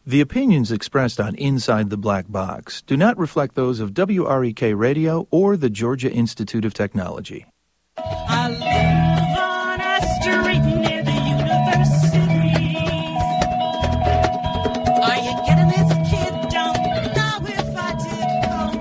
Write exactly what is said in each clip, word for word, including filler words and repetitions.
The opinions expressed on Inside the Black Box do not reflect those of W R E K Radio or the Georgia Institute of Technology. I live on a street near the university. Are you getting this, kid? Don't know if I did. Oh,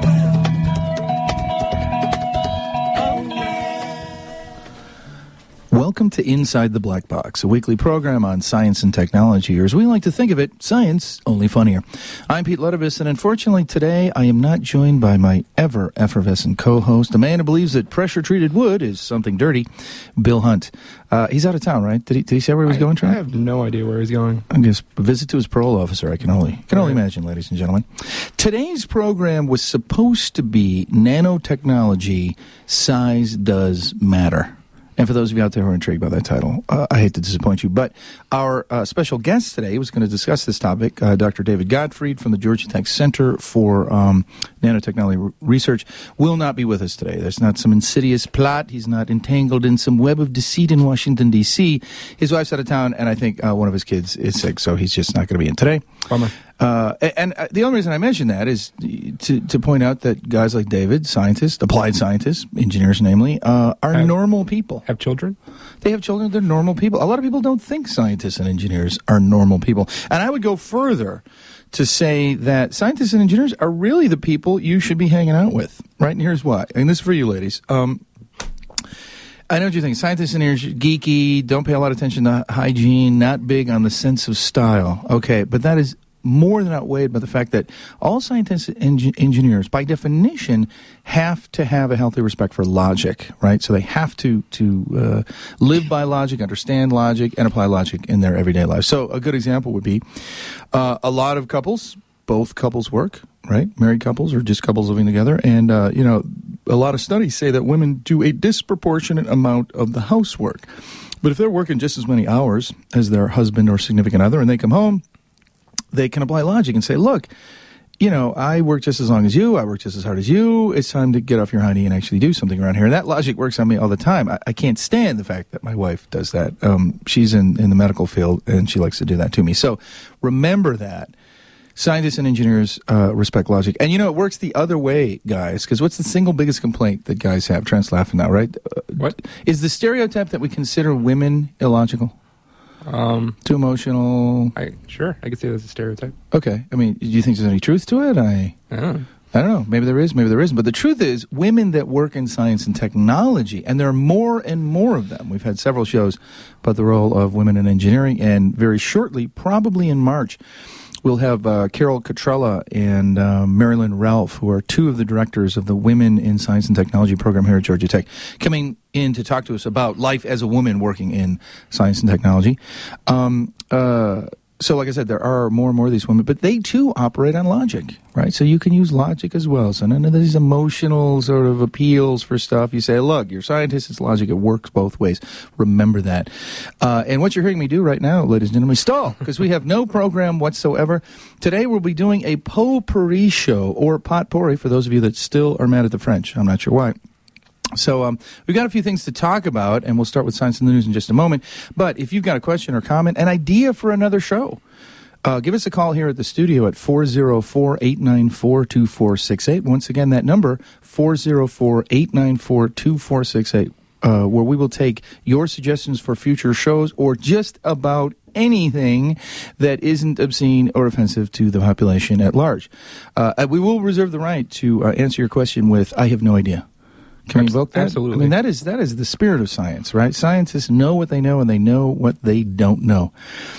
well. Oh, yeah. Welcome to Inside the Black Box, a weekly program on science and technology, or as we like to think of it, science, only funnier. I'm Pete Ludovis, and unfortunately today I am not joined by my ever-effervescent co-host, a man who believes that pressure-treated wood is something dirty, Bill Hunt. Uh, he's out of town, right? Did he, did he say where he was I, going, Trent? I have no idea where he's going. I guess a visit to his parole officer, I can only can only imagine, ladies and gentlemen. Today's program was supposed to be nanotechnology, size does matter. And for those of you out there who are intrigued by that title, uh, I hate to disappoint you, but our uh, special guest today was going to discuss this topic, uh, Doctor David Gottfried from the Georgia Tech Center for um, Nanotechnology R- Research, will not be with us today. There's not some insidious plot. He's not entangled in some web of deceit in Washington, D C His wife's out of town, and I think uh, one of his kids is sick, so he's just not going to be in today. Bummer. Uh, and uh, the only reason I mention that is to to point out that guys like David, scientists, applied scientists, engineers namely, uh, are have, normal people. Have children? They have children. They're normal people. A lot of people don't think scientists and engineers are normal people. And I would go further to say that scientists and engineers are really the people you should be hanging out with, right? And here's why. And this is for you ladies. Um, I know what you think. Scientists and engineers, geeky, don't pay a lot of attention to hygiene, not big on the sense of style. Okay, but that is more than outweighed by the fact that all scientists and eng- engineers, by definition, have to have a healthy respect for logic, right? So they have to to uh, live by logic, understand logic, and apply logic in their everyday lives. So a good example would be uh, a lot of couples, both couples work, right? Married couples or just couples living together. And, uh, you know, a lot of studies say that women do a disproportionate amount of the housework. But if they're working just as many hours as their husband or significant other and they come home, they can apply logic and say, look, you know, I work just as long as you. I work just as hard as you. It's time to get off your hiney and actually do something around here. And that logic works on me all the time. I, I can't stand the fact that my wife does that. Um, she's in, in the medical field, and she likes to do that to me. So remember that. Scientists and engineers uh, respect logic. And, you know, it works the other way, guys, because what's the single biggest complaint that guys have? Trent's laughing now, right? Uh, what? Is the stereotype that we consider women illogical? Um, Too emotional? I Sure, I could say that's a stereotype. Okay. I mean, do you think there's any truth to it? I I don't know. I don't know. Maybe there is, maybe there isn't. But the truth is, women that work in science and technology, and there are more and more of them. We've had several shows about the role of women in engineering, and very shortly, probably in March, we'll have uh, Carol Cotrella and uh, Marilyn Ralph, who are two of the directors of the Women in Science and Technology program here at Georgia Tech, coming in to talk to us about life as a woman working in science and technology. Um, uh, so like I said, there are more and more of these women, but they too operate on logic, right? So you can use logic as well. So none of these emotional sort of appeals for stuff. You say, look, you're scientists, it's logic, it works both ways. Remember that. Uh, and what you're hearing me do right now, ladies and gentlemen, stall, because we have no program whatsoever. Today we'll be doing a potpourri show, or potpourri, for those of you that still are mad at the French. I'm not sure why. So um, we've got a few things to talk about, and we'll start with Science in the News in just a moment. But if you've got a question or comment, an idea for another show, uh, give us a call here at the studio at four oh four, eight nine four, two four six eight. Once again, that number, four oh four, eight nine four, two four six eight, uh, where we will take your suggestions for future shows or just about anything that isn't obscene or offensive to the population at large. Uh, we will reserve the right to uh, answer your question with, I have no idea. Can we invoke that? Absolutely. I mean, that is that is the spirit of science, right? Scientists know what they know, and they know what they don't know.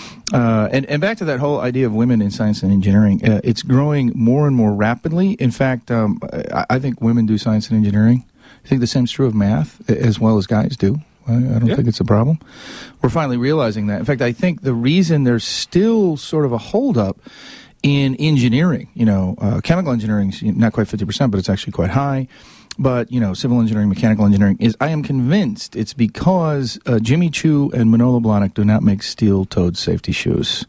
Uh, and, and back to that whole idea of women in science and engineering, uh, it's growing more and more rapidly. In fact, um, I, I think women do science and engineering. I think the same's true of math, as well as guys do. I, I don't yeah. think it's a problem. We're finally realizing that. In fact, I think the reason there's still sort of a holdup in engineering, you know, uh, chemical engineering is not quite fifty percent, but it's actually quite high. But, you know, civil engineering, mechanical engineering, is, I am convinced it's because uh, Jimmy Choo and Manolo Blahnik do not make steel-toed safety shoes.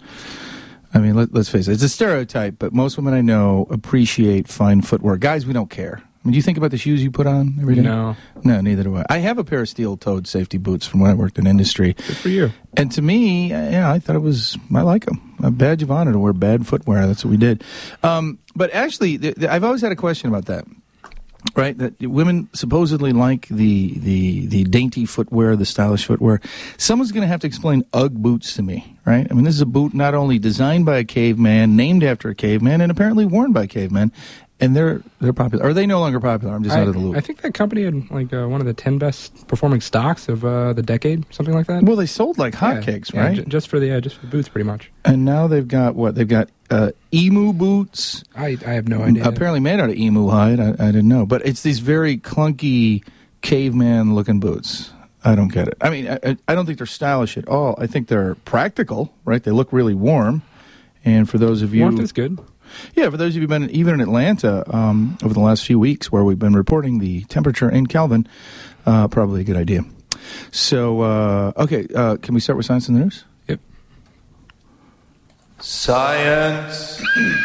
I mean, let, let's face it, it's a stereotype, but most women I know appreciate fine footwear. Guys, we don't care. I mean, do you think about the shoes you put on every day? No. No, neither do I. I have a pair of steel-toed safety boots from when I worked in industry. Good for you. And to me, uh, yeah, I thought it was, I like them. A badge of honor to wear bad footwear. That's what we did. Um, but actually, th- th- I've always had a question about that. Right, that women supposedly like the the the dainty footwear, the stylish footwear. Someone's going to have to explain UGG boots to me, right? I mean, this is a boot not only designed by a caveman, named after a caveman, and apparently worn by cavemen, and they're they're popular. Are they no longer popular? I'm just I, out of the loop. I think that company had like uh, one of the ten best performing stocks of uh, the decade, something like that. Well, they sold like Yeah, hotcakes, yeah, right? j- just for the uh, just for the boots, pretty much. And now they've got what? They've got uh, emu boots. I I have no idea. Apparently made out of emu hide. I, I didn't know, but it's these very clunky caveman-looking boots. I don't get it. I mean, I, I don't think they're stylish at all. I think they're practical, right? They look really warm. And for those of you, Warmth is good. yeah, for those of you who've been even in Atlanta um, over the last few weeks, where we've been reporting the temperature in Kelvin, uh, probably a good idea. So, uh, okay, uh, can we start with science in the news? Yep. Science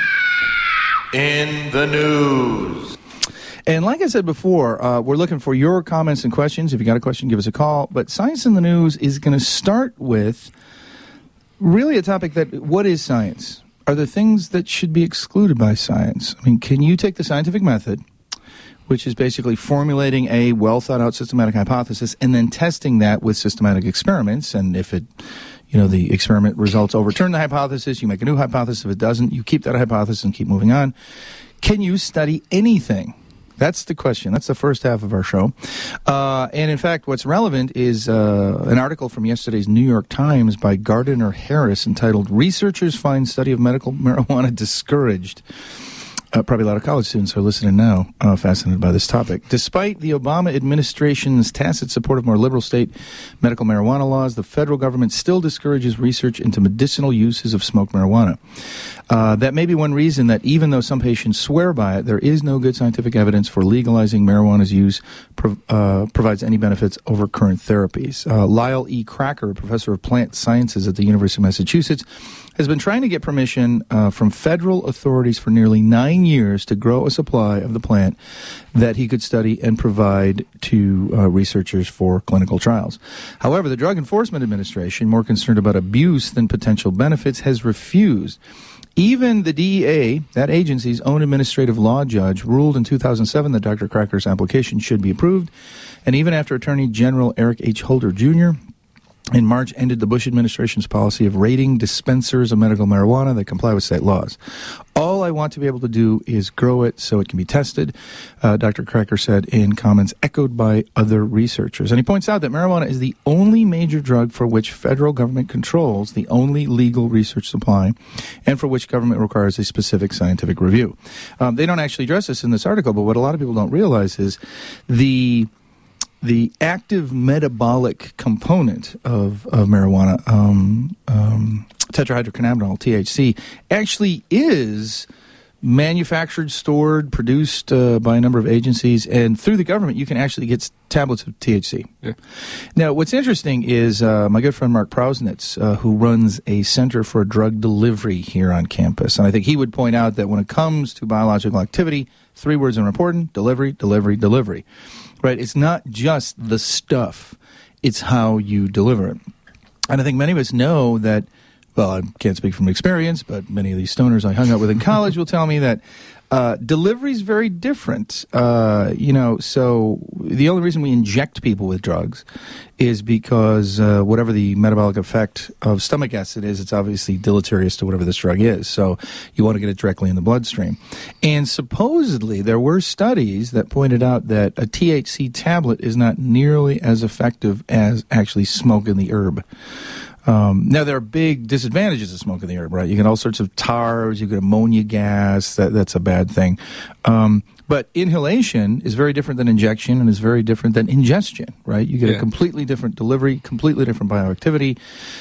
in the news. And like I said before, uh, we're looking for your comments and questions. If you got a question, give us a call. But Science in the News is going to start with really a topic that, what is science? Are there things that should be excluded by science? I mean, can you take the scientific method, which is basically formulating a well-thought-out systematic hypothesis and then testing that with systematic experiments, and if it, you know, the experiment results overturn the hypothesis, you make a new hypothesis. If it doesn't, you keep that hypothesis and keep moving on. Can you study anything? That's the question. That's the first half of our show. Uh, and in fact, what's relevant is uh, an article from yesterday's New York Times by Gardner Harris entitled, "Researchers Find Study of Medical Marijuana Discouraged." Uh, probably a lot of college students are listening now, uh, fascinated by this topic. Despite the Obama administration's tacit support of more liberal state medical marijuana laws, the federal government still discourages research into medicinal uses of smoked marijuana. Uh, that may be one reason that even though some patients swear by it, there is no good scientific evidence for legalizing marijuana's use prov- uh, provides any benefits over current therapies. Uh, Lyle E. Cracker, a professor of plant sciences at the University of Massachusetts, has been trying to get permission uh, from federal authorities for nearly nine years to grow a supply of the plant that he could study and provide to uh, researchers for clinical trials. However, the Drug Enforcement Administration, more concerned about abuse than potential benefits, has refused. Even the D E A, that agency's own administrative law judge, ruled in two thousand seven that Doctor Cracker's application should be approved. And even after Attorney General Eric H. Holder Junior in March ended the Bush administration's policy of rating dispensers of medical marijuana that comply with state laws. All I want to be able to do is grow it so it can be tested, uh, Doctor Cracker said in comments echoed by other researchers. And he points out that marijuana is the only major drug for which federal government controls the only legal research supply and for which government requires a specific scientific review. Um, they don't actually address this in this article, but what a lot of people don't realize is the... The active metabolic component of, of marijuana, um, um, tetrahydrocannabinol, T H C, actually is manufactured, stored, produced uh, by a number of agencies, and through the government you can actually get tablets of T H C. Yeah. Now, what's interesting is uh, my good friend Mark Prausnitz, uh, who runs a Center for Drug Delivery here on campus, and I think he would point out that when it comes to biological activity, three words are important: delivery, delivery, delivery. Right? It's not just the stuff. It's how you deliver it. And I think many of us know that, well, I can't speak from experience, but many of these stoners I hung out with in college will tell me that uh, delivery is very different. Uh, you know, so the only reason we inject people with drugs is because uh, whatever the metabolic effect of stomach acid is, it's obviously deleterious to whatever this drug is. So you want to get it directly in the bloodstream. And supposedly there were studies that pointed out that a T H C tablet is not nearly as effective as actually smoking the herb. Um, now, there are big disadvantages of smoking the herb, right? You get all sorts of tars, you get ammonia gas, that, that's a bad thing. Um, but inhalation is very different than injection and is very different than ingestion, right? You get Yeah. a completely different delivery, completely different bioactivity.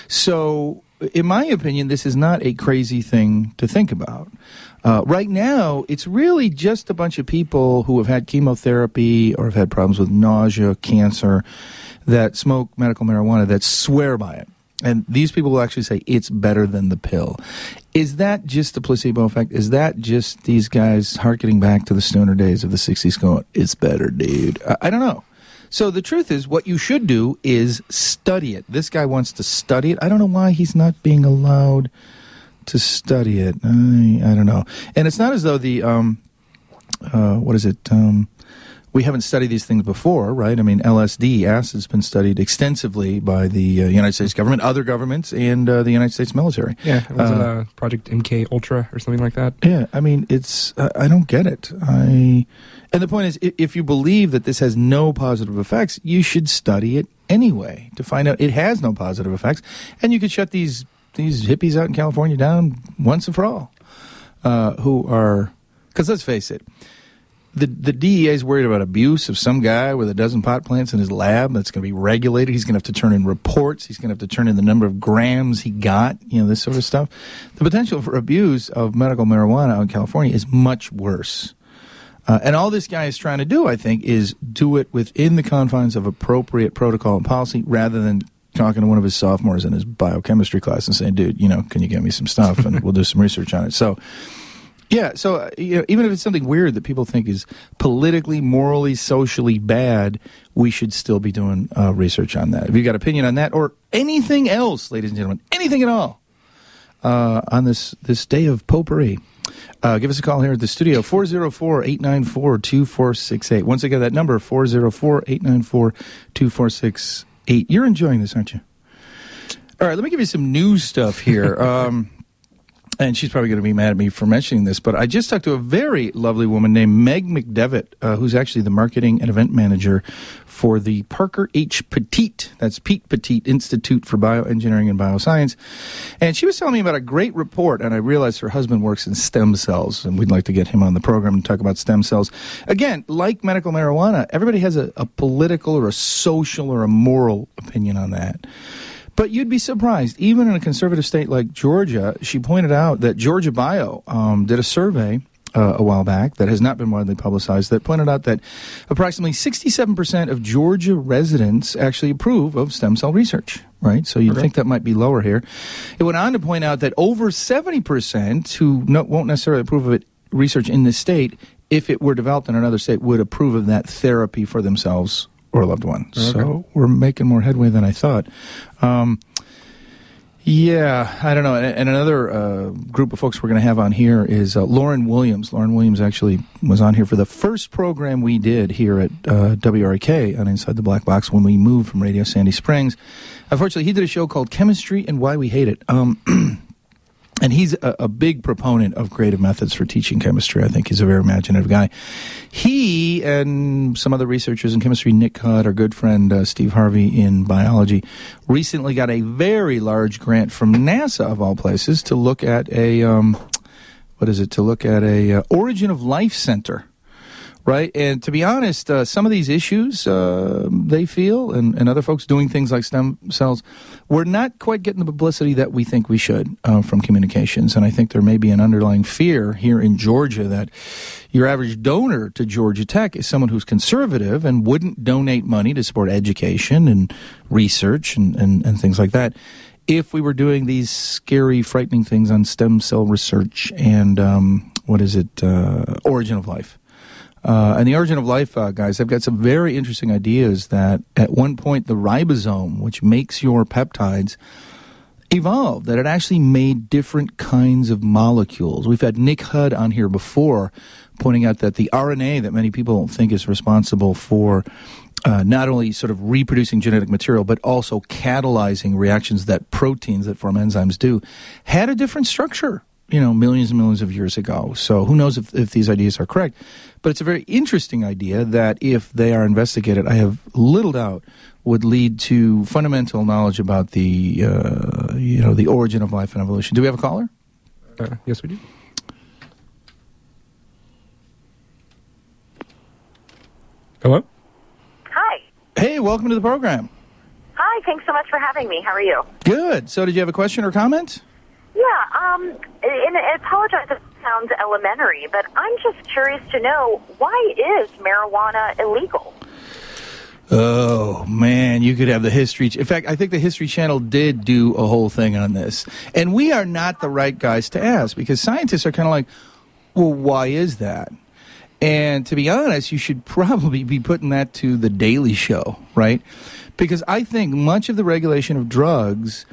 So, in my opinion, this is not a crazy thing to think about. Uh, right now, it's really just a bunch of people who have had chemotherapy or have had problems with nausea, cancer, that smoke medical marijuana, that swear by it. And these people will actually say it's better than the pill. Is that just the placebo effect? Is that just these guys harkening back to the stoner days of the sixties going, it's better, dude? I, I don't know. So the truth is, what you should do is study it. This guy wants to study it. I don't know why he's not being allowed to study it. I, I don't know. And it's not as though the, um, uh, what is it, um... we haven't studied these things before, right? I mean, L S D, acid's been studied extensively by the uh, United States government, other governments, and uh, the United States military. Yeah, was uh, it uh, Project M K Ultra or something like that? Yeah, I mean, it's, uh, I don't get it. I, and the point is, if you believe that this has no positive effects, you should study it anyway to find out it has no positive effects, and you could shut these, these hippies out in California down once and for all, uh, who are, because let's face it, The the D E A is worried about abuse of some guy with a dozen pot plants in his lab that's going to be regulated. He's going to have to turn in reports. He's going to have to turn in the number of grams he got, you know, this sort of stuff. The potential for abuse of medical marijuana out in California is much worse. Uh, and all this guy is trying to do, I think, is do it within the confines of appropriate protocol and policy rather than talking to one of his sophomores in his biochemistry class and saying, dude, you know, can you get me some stuff and we'll do some research on it. So... yeah, so uh, you know, even if it's something weird that people think is politically, morally, socially bad, we should still be doing uh, research on that. If you've got opinion on that or anything else, ladies and gentlemen, anything at all, uh, on this, this day of potpourri, uh, give us a call here at the studio, four oh four, eight nine four, two four six eight. Once again, that number, four oh four, eight nine four, two four six eight. You're enjoying this, aren't you? All right, let me give you some news stuff here. Um... And she's probably going to be mad at me for mentioning this, but I just talked to a very lovely woman named Meg McDevitt, uh, who's actually the marketing and event manager for the Parker H. Petit, that's Pete Petit Institute for Bioengineering and Bioscience. And she was telling me about a great report, and I realized her husband works in stem cells, and we'd like to get him on the program and talk about stem cells. Again, like medical marijuana, everybody has a, a political or a social or a moral opinion on that. But you'd be surprised, even in a conservative state like Georgia, she pointed out that Georgia Bio um, did a survey uh, a while back that has not been widely publicized that pointed out that approximately sixty-seven percent of Georgia residents actually approve of stem cell research, right? So you'd Okay. think that might be lower here. It went on to point out that over seventy percent who no, won't necessarily approve of it research in this state, if it were developed in another state, would approve of that therapy for themselves or a loved one. Okay. So we're making more headway than I thought. Um, yeah, I don't know. And, and another uh, group of folks we're going to have on here is uh, Lauren Williams. Lauren Williams actually was on here for the first program we did here at uh, W R A K on Inside the Black Box when we moved from Radio Sandy Springs. Unfortunately, he did a show called Chemistry and Why We Hate It. Um And he's a, a big proponent of creative methods for teaching chemistry. I think he's a very imaginative guy. He and some other researchers in chemistry, Nick Hudd, our good friend uh, Steve Harvey in biology, recently got a very large grant from NASA, of all places, to look at a, um, what is it, to look at a uh, Origin of Life Center. Right, and to be honest, uh, some of these issues uh, they feel, and, and other folks doing things like stem cells, we're not quite getting the publicity that we think we should uh, from communications. And I think there may be an underlying fear here in Georgia that your average donor to Georgia Tech is someone who's conservative and wouldn't donate money to support education and research and, and, and things like that if we were doing these scary, frightening things on stem cell research and, um, what is it, uh, Origin of Life. Uh, and the Origin of Life, uh, guys, they've got some very interesting ideas that at one point the ribosome, which makes your peptides, evolved, that it actually made different kinds of molecules. We've had Nick Hudd on here before pointing out that the R N A that many people think is responsible for uh, not only sort of reproducing genetic material, but also catalyzing reactions that proteins that form enzymes do, had a different structure, you know, millions and millions of years ago. So who knows if, if these ideas are correct. But it's a very interesting idea that if they are investigated, I have little doubt would lead to fundamental knowledge about the, uh, you know, the origin of life and evolution. Do we have a caller? Uh, yes, we do. Hello? Hi. Hey, welcome to the program. Hi, thanks so much for having me. How are you? Good. So did you have a question or comment? Yeah, um, and I apologize if it sounds elementary, but I'm just curious to know, why is marijuana illegal? Oh, man, you could have the History. In fact, I think the History Channel did do a whole thing on this. And we are not the right guys to ask, because scientists are kind of like, well, why is that? And to be honest, you should probably be putting that to The Daily Show, right? Because I think much of the regulation of drugs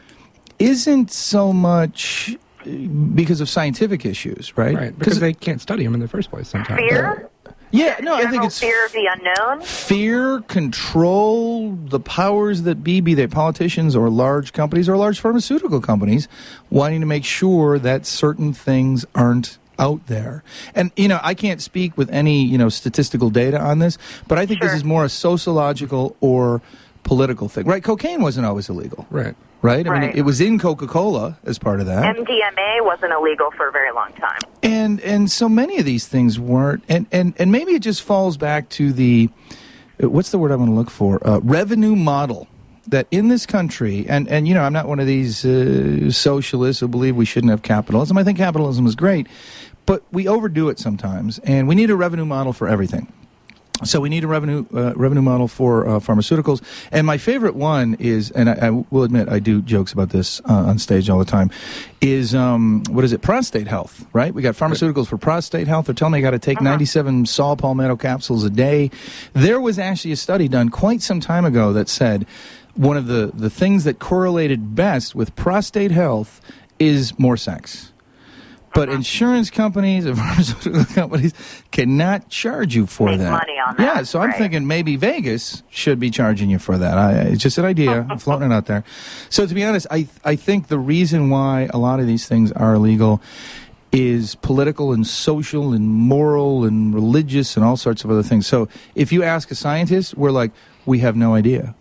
isn't so much because of scientific issues, right? Right, because they can't study them in the first place sometimes. Fear? Yeah, no, I think General it's fear of the unknown? fear, control, the powers that be, be they politicians or large companies or large pharmaceutical companies, wanting to make sure that certain things aren't out there. And, you know, I can't speak with any, you know, statistical data on this, but I think Sure. this is more a sociological or political thing, right? Cocaine wasn't always illegal, Right. right? I mean, Right. it, it was in Coca-Cola as part of that. M D M A wasn't illegal for a very long time. And and so many of these things weren't, and, and, and maybe it just falls back to the, uh, what's the word I want to look for, uh, revenue model. That in this country, and, and you know, I'm not one of these uh, socialists who believe we shouldn't have capitalism. I think capitalism is great, but we overdo it sometimes, and we need a revenue model for everything. So we need a revenue uh, revenue model for uh, pharmaceuticals. And my favorite one is, and I, I will admit I do jokes about this uh, on stage all the time, is, um, what is it, prostate health, right? We got pharmaceuticals for prostate health. They're telling me I got to take ninety-seven saw palmetto capsules a day. There was actually a study done quite some time ago that said one of the, the things that correlated best with prostate health is more sex. But insurance companies and pharmaceutical companies cannot charge you for Make that. money on that, Yeah, so I'm right. thinking maybe Vegas should be charging you for that. I, it's just an idea. I'm floating it out there. So to be honest, I I think the reason why a lot of these things are illegal is political and social and moral and religious and all sorts of other things. So if you ask a scientist, we're like, we have no idea.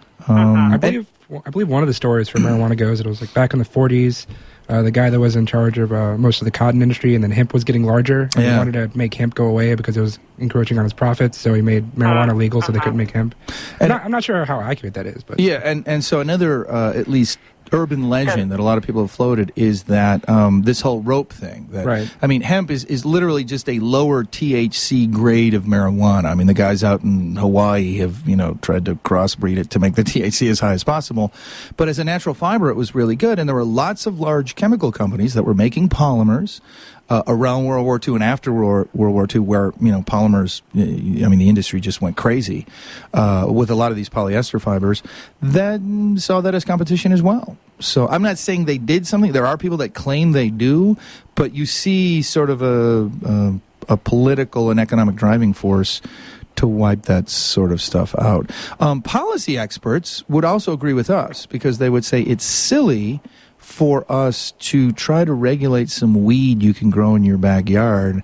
Um, I believe I believe one of the stories for marijuana goes that it was like back in the forties. Uh, the guy that was in charge of uh, most of the cotton industry, and then hemp was getting larger. And Yeah. He wanted to make hemp go away because it was encroaching on his profits, so he made marijuana legal so they couldn't make hemp. I'm not, I'm not sure how accurate that is, but Yeah, and, and so another, uh, at least, urban legend that a lot of people have floated is that um, this whole rope thing. That, Right. I mean, hemp is, is literally just a lower T H C grade of marijuana. I mean, the guys out in Hawaii have, you know, tried to crossbreed it to make the T H C as high as possible. But as a natural fiber, it was really good. And there were lots of large chemical companies that were making polymers uh, around World War Two and after World War Two, where, you know, polymers, I mean, the industry just went crazy uh, with a lot of these polyester fibers that saw that as competition as well. So I'm not saying they did something. There are people that claim they do, but you see sort of a, a, a political and economic driving force to wipe that sort of stuff out. Um, policy experts would also agree with us because they would say it's silly for us to try to regulate some weed you can grow in your backyard.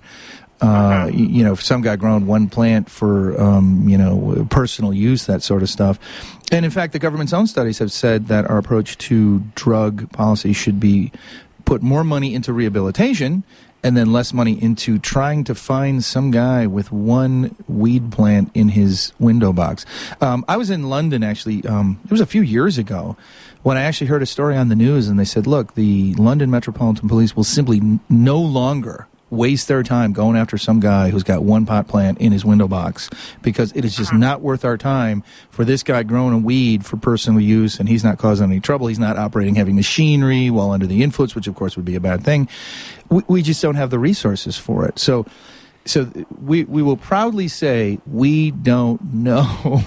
Uh, you, you know, if some guy growing one plant for, um, you know, personal use, that sort of stuff. And in fact, the government's own studies have said that our approach to drug policy should be put more money into rehabilitation and then less money into trying to find some guy with one weed plant in his window box. Um, I was in London, actually, um, it was a few years ago, when I actually heard a story on the news, and they said, look, the London Metropolitan Police will simply n- no longer waste their time going after some guy who's got one pot plant in his window box because it is just not worth our time for this guy growing a weed for personal use, and he's not causing any trouble. He's not operating heavy machinery while under the influence, which of course would be a bad thing. We, we just don't have the resources for it. So, so we we will proudly say we don't know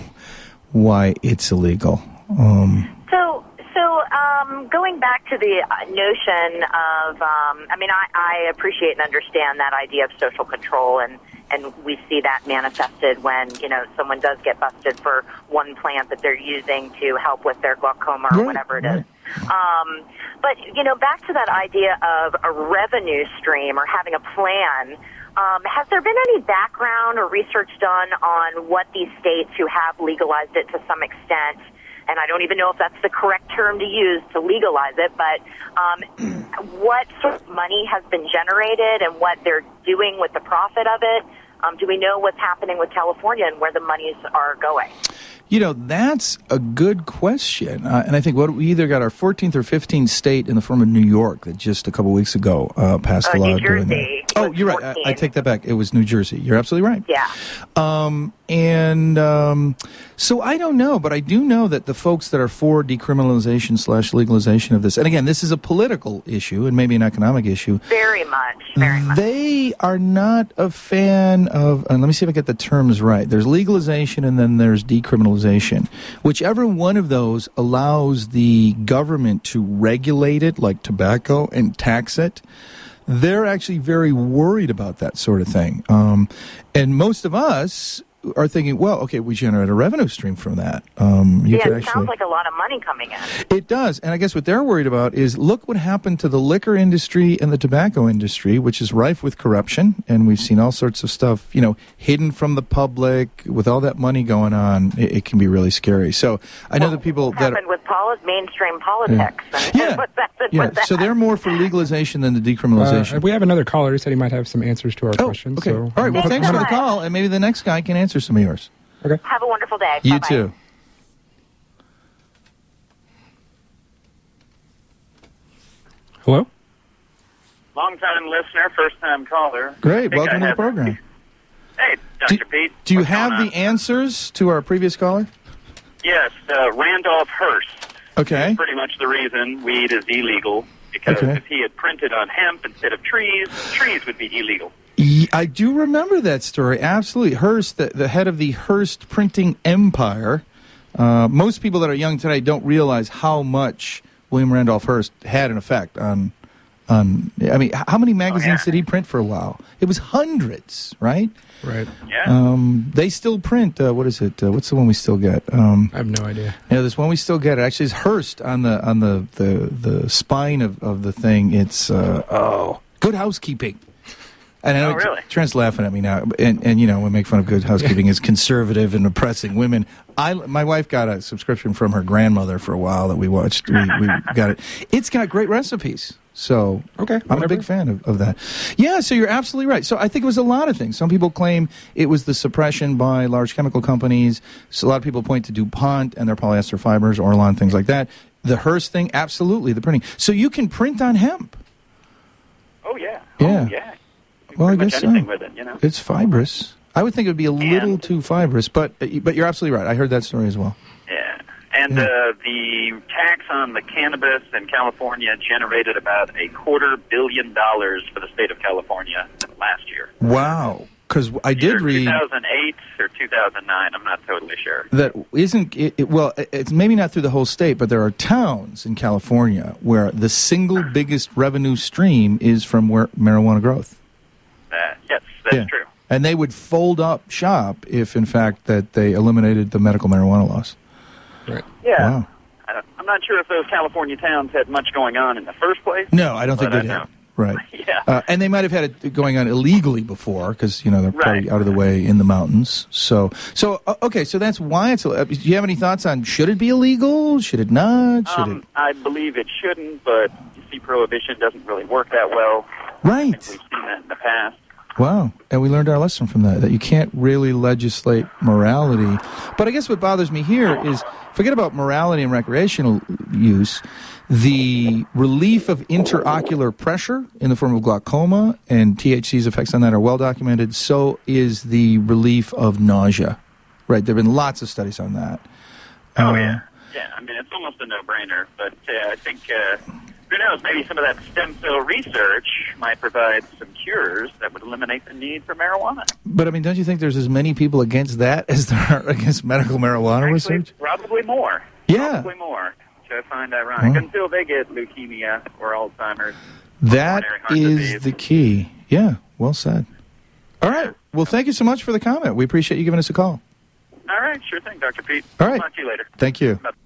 why it's illegal. Um, So, so um, going back to the uh, notion of, um, I mean, I, I appreciate and understand that idea of social control, and, and we see that manifested when, you know, someone does get busted for one plant that they're using to help with their glaucoma or Right, whatever it right. is. Um, but, you know, back to that idea of a revenue stream or having a plan, um, has there been any background or research done on what these states who have legalized it to some extent, and I don't even know if that's the correct term to use to legalize it, but um, what sort of money has been generated and what they're doing with the profit of it? Um, do we know what's happening with California and where the monies are going? You know, that's a good question. Uh, and I think what we either got our fourteenth or fifteenth state in the form of New York that just a couple weeks ago uh, passed Uh, a law New doing Jersey that. Oh, was you're right. I, I fourteen. take that back. It was New Jersey. You're absolutely right. Yeah. Um, and um, so I don't know, but I do know that the folks that are for decriminalization slash legalization of this, and again, this is a political issue and maybe an economic issue, Very much. Very much. they are not a fan of, and let me see if I get the terms right. There's legalization and then there's decriminalization. Whichever one of those allows the government to regulate it, like tobacco, and tax it, they're actually very worried about that sort of thing. Um, and most of us are thinking, well, okay, we generate a revenue stream from that. Um, you yeah, could it actually, sounds like a lot of money coming in. it does. And I guess what they're worried about is look what happened to the liquor industry and the tobacco industry, which is rife with corruption. And we've seen all sorts of stuff, you know, hidden from the public with all that money going on. It, it can be really scary. So I know Well, that people what that happened with poli- mainstream politics. And Yeah. what's happened yeah, with that? so they're more for legalization than the Uh, decriminalization. we have another caller who said he might have some answers to our oh, questions. okay. So All right. Well, Thanks thanks so for the much. call, and maybe the next guy can answer some of yours. Have a wonderful day. You Bye-bye. too. Hello? Long-time listener, first-time caller. Great. I think Welcome I to the have- program. Hey, Do, Doctor Pete. do you what's have going the on? answers to our previous caller? Yes, uh, Randolph Hearst. Okay. Pretty much the reason weed is illegal, because Okay. if he had printed on hemp instead of trees, trees would be illegal. Ye- I do remember that story. Absolutely. Hearst, the, the head of the Hearst printing empire. Uh, most people that are young today don't realize how much William Randolph Hearst had an effect on. on I mean, h- how many magazines yeah. did he print for a while? It was hundreds, right? Right. Yeah. Um, they still print. Uh, what is it? Uh, what's the one we still get? Um, I have no idea. Yeah, there's one we still get. It actually is Hearst on the on the the, the spine of, of the thing. It's uh, oh, Good Housekeeping. And I know Oh, really? Trent's laughing at me now, and and you know we make fun of Good Housekeeping as conservative and oppressing women. I my wife got a subscription from her grandmother for a while that we watched. We, we got it. It's got great recipes. So Okay, I'm a whatever. big fan of, of that. Yeah, so you're absolutely right. So I think it was a lot of things. Some people claim it was the suppression by large chemical companies. So a lot of people point to DuPont and their polyester fibers, Orlon, things like that. The Hearst thing, absolutely, the printing. So you can print on hemp. oh, yeah. Yeah. Oh, yeah. You can Well, I pretty much guess so. anything with it, you know. It's fibrous. I would think it would be a little And- too fibrous, but but you're absolutely right. I heard that story as well. Yeah. And Yeah. uh, the tax on the cannabis in California generated about a quarter billion dollars for the state of California last year. Wow. Because I did Either read two thousand eight or two thousand nine. I'm not totally sure. that isn't it, it, well it's maybe not through the whole state, but there are towns in California where the single biggest revenue stream is from where marijuana growth. Uh, yes, that's Yeah. true. And they would fold up shop if in fact that they eliminated the medical marijuana laws. Right. Yeah. Wow. I don't, I'm not sure if those California towns had much going on in the first place. No, I don't think But I they did. know. Right. Yeah. Uh, and they might have had it going on illegally before because, you know, they're probably Right. out of the way in the mountains. So, so uh, okay, so that's why it's. Uh, do you have any thoughts on should it be illegal? Should it not? Should Um, I believe it shouldn't, but you see, prohibition doesn't really work that well. it? Right. We've seen that in the past. Wow. And we learned our lesson from that, that you can't really legislate morality. But I guess what bothers me here is forget about morality and recreational use. The relief of interocular pressure in the form of glaucoma and T H C's effects on that are well documented. So is the relief of nausea. Right. There have been lots of studies on that. Oh, Uh, yeah. Yeah, I mean, it's almost a no-brainer, but uh, I think, uh, who knows, maybe some of that stem cell research might provide some cures that would eliminate the need for marijuana. But, I mean, don't you think there's as many people against that as there are against medical marijuana Actually, research? probably more. Yeah. Probably more, which I find ironic, Huh. until they get leukemia or Alzheimer's. That coronary heart is disease. the key. Yeah, well said. All right. Well, thank you so much for the comment. We appreciate you giving us a call. All right, sure thing, Doctor Pete. All right. Talk to you later. Thank you. Bye.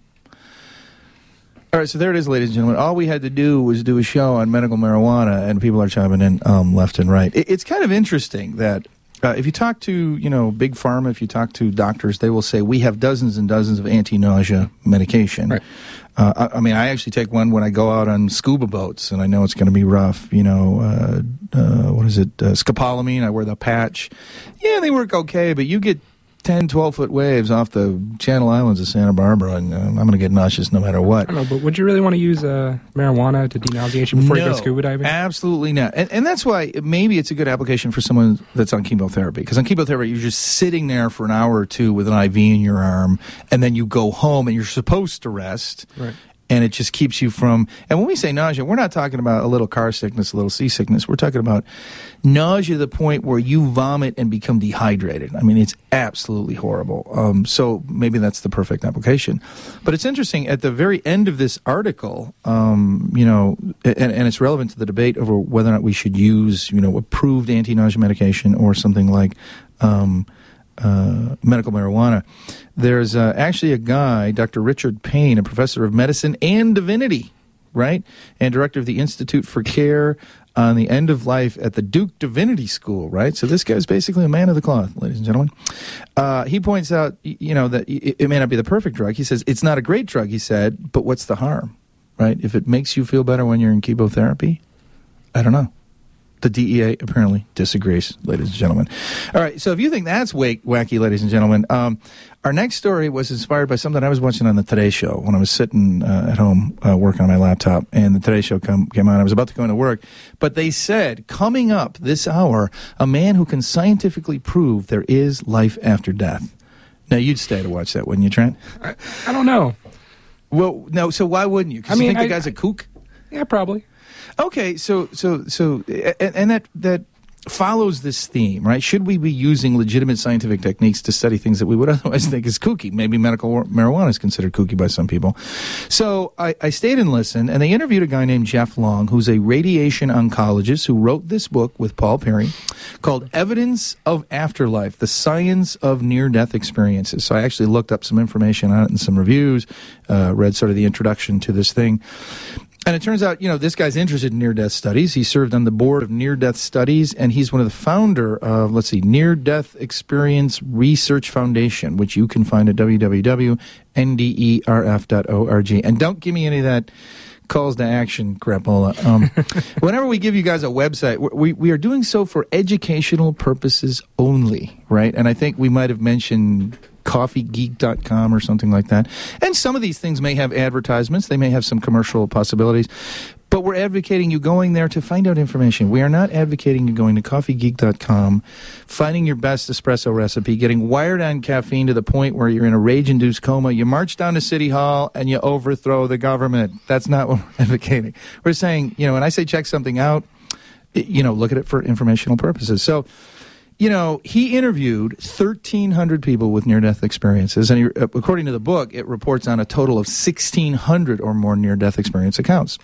All right, so there it is, ladies and gentlemen. All we had to do was do a show on medical marijuana, and people are chiming in um, left and right. It, it's kind of interesting that uh, if you talk to, you know, big pharma, if you talk to doctors, they will say we have dozens and dozens of anti-nausea medication. Right. Uh, I, I mean, I actually take one when I go out on scuba boats, and I know it's going to be rough. You know, uh, uh, what is it? Uh, scopolamine. I wear the patch. Yeah, they work okay, but you get ten, twelve-foot waves off the Channel Islands of Santa Barbara, and uh, I'm going to get nauseous no matter what. I don't know, but would you really want to use uh, marijuana to denauseate before no, you go scuba diving? Absolutely not. And, and that's why maybe it's a good application for someone that's on chemotherapy. Because on chemotherapy, you're just sitting there for an hour or two with an I V in your arm, and then you go home, and you're supposed to rest. Right. And it just keeps you from, and when we say nausea, we're not talking about a little car sickness, a little seasickness. We're talking about nausea to the point where you vomit and become dehydrated. I mean, it's absolutely horrible. Um, so maybe that's the perfect application. But it's interesting, at the very end of this article, um, you know, and, and it's relevant to the debate over whether or not we should use, you know, approved anti-nausea medication or something like um, uh, medical marijuana. There's uh, actually a guy, Doctor Richard Payne, a professor of medicine and divinity, right, and director of the Institute for Care on the End of Life at the Duke Divinity School, right? So this guy's basically a man of the cloth, ladies and gentlemen. Uh, he points out, you know, that it, it may not be the perfect drug. He says, it's not a great drug, he said, but what's the harm, right? If it makes you feel better when you're in chemotherapy, I don't know. The D E A apparently disagrees, ladies and gentlemen. All right, so if you think that's wake, wacky, ladies and gentlemen, um, our next story was inspired by something I was watching on the Today Show when I was sitting uh, at home uh, working on my laptop, and the Today Show come, came on. I was about to go into work, but they said, coming up this hour, a man who can scientifically prove there is life after death. Now, you'd stay to watch that, wouldn't you, Trent? I, I don't know. Well, no, so why wouldn't you? Because I mean, you think I, the guy's a kook? Yeah, probably. Okay, so so so, and, and that that follows this theme, right? Should we be using legitimate scientific techniques to study things that we would otherwise think is kooky? Maybe medical marijuana is considered kooky by some people. So I, I stayed and listened, and they interviewed a guy named Jeff Long, who's a radiation oncologist who wrote this book with Paul Perry called Evidence of Afterlife, The Science of Near-Death Experiences. So I actually looked up some information on it and some reviews, uh, read sort of the introduction to this thing. And it turns out, you know, this guy's interested in near-death studies. He served on the board of Near-Death Studies, and he's one of the founder of, let's see, Near-Death Experience Research Foundation, which you can find at w w w dot n d e r f dot org. And don't give me any of that calls to action crapola. Um, whenever we give you guys a website, we, we are doing so for educational purposes only, right? And I think we might have mentioned coffee geek dot com or something like that. And some of these things may have advertisements. They may have some commercial possibilities. But we're advocating you going there to find out information. We are not advocating you going to coffee geek dot com, finding your best espresso recipe, getting wired on caffeine to the point where you're in a rage-induced coma. You march down to City Hall and you overthrow the government. That's not what we're advocating. We're saying, you know, when I say check something out, you know, look at it for informational purposes. So, you know, he interviewed thirteen hundred people with near-death experiences, and he, according to the book, it reports on a total of sixteen hundred or more near-death experience accounts.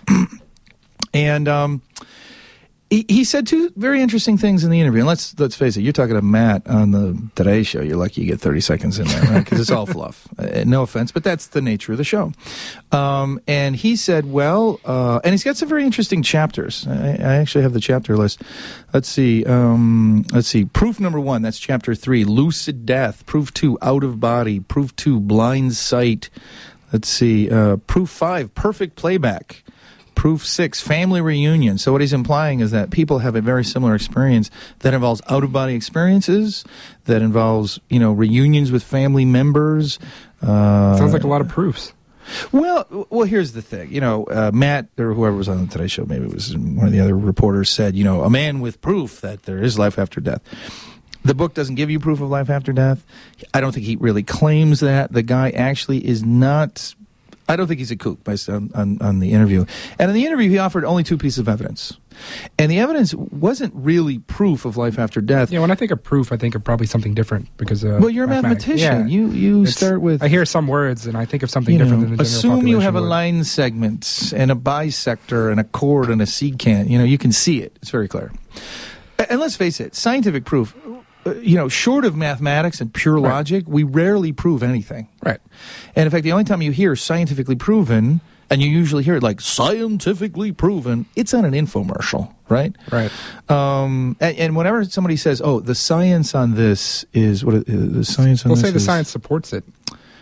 And um, he, he said two very interesting things in the interview. And let's let's face it, you're talking to Matt on the Today Show. You're lucky you get thirty seconds in there, right? Because it's all fluff. Uh, no offense, but that's the nature of the show. Um, and he said, well, uh, and he's got some very interesting chapters. I, I actually have the chapter list. Let's see. Um, let's see. Proof number one, that's chapter three, lucid death. Proof two, out of body. Proof two, blind sight. Let's see. Uh, proof five, perfect playback. Proof six, family reunion. So what he's implying is that people have a very similar experience that involves out-of-body experiences, that involves, you know, reunions with family members. Uh, Sounds like a lot of proofs. Well, well, here's the thing. You know, uh, Matt, or whoever was on the Today Show, maybe it was one of the other reporters, said, you know, a man with proof that there is life after death. The book doesn't give you proof of life after death. I don't think he really claims that. The guy actually is not... I don't think he's a kook based on, on, on the interview. And in the interview, he offered only two pieces of evidence. And the evidence wasn't really proof of life after death. Yeah, when I think of proof, I think of probably something different because uh, well, you're a mathematician. Yeah. You you It's, start with. I hear some words and I think of something you know, different than the general assume population you have a would. line segment and a bisector and a chord and a secant. You know, you can see it. It's very clear. And let's face it, scientific proof. Uh, you know, short of mathematics and pure Right. logic, we rarely prove anything. Right. And in fact, the only time you hear scientifically proven, and you usually hear it like scientifically proven, it's on an infomercial, right? Right. Um, and, and whenever somebody says, "Oh, the science on this is what it- uh, the science on We'll this say the is," science supports it.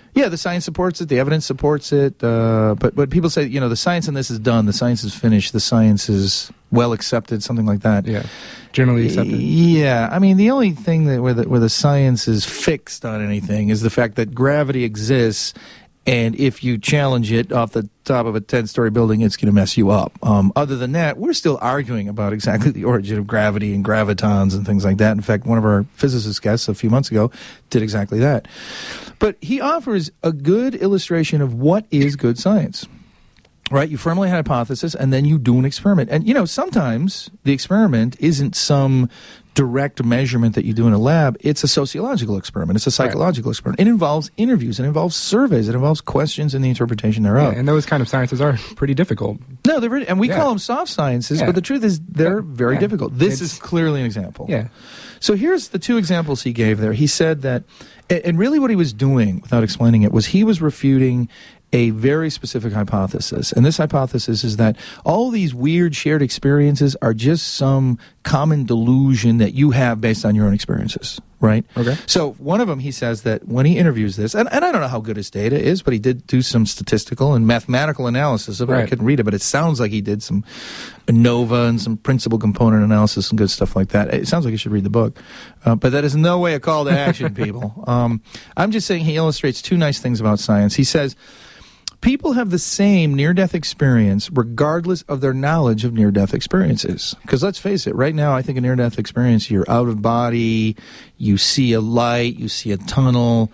Yeah, the science supports it. The evidence supports it. Uh, but but people say, you know, the science on this is done. The science is finished. The science is well accepted. Something like that. Yeah, generally accepted. Yeah, I mean, the only thing that where the, where the science is fixed on anything is the fact that gravity exists. And if you challenge it off the top of a ten-story building, it's going to mess you up. Um, other than that, we're still arguing about exactly the origin of gravity and gravitons and things like that. In fact, one of our physicist guests a few months ago did exactly that. But he offers a good illustration of what is good science. Right? You formulate a hypothesis, and then you do an experiment. And, you know, sometimes the experiment isn't some direct measurement that you do in a lab. It's a sociological experiment. It's a psychological right. experiment. It involves interviews. It involves surveys. It involves questions and the interpretation thereof. Yeah, and those kind of sciences are pretty difficult. No, they're really, and we yeah. call them soft sciences, yeah. but the truth is they're yeah. very yeah. difficult. This it's, is clearly an example. Yeah. So here's the two examples he gave there. He said that, and really what he was doing, without explaining it, was he was refuting a very specific hypothesis. And this hypothesis is that all these weird shared experiences are just some common delusion that you have based on your own experiences, right? Okay. So one of them, he says that when he interviews this, and, and I don't know how good his data is, but he did do some statistical and mathematical analysis of it. Right. I couldn't read it, but it sounds like he did some ANOVA and some principal component analysis and good stuff like that. It sounds like you should read the book. Uh, but that is in no way a call to action, people. Um, I'm just saying he illustrates two nice things about science. He says, people have the same near-death experience regardless of their knowledge of near-death experiences. Because let's face it, right now I think a near-death experience, you're out of body, you see a light, you see a tunnel.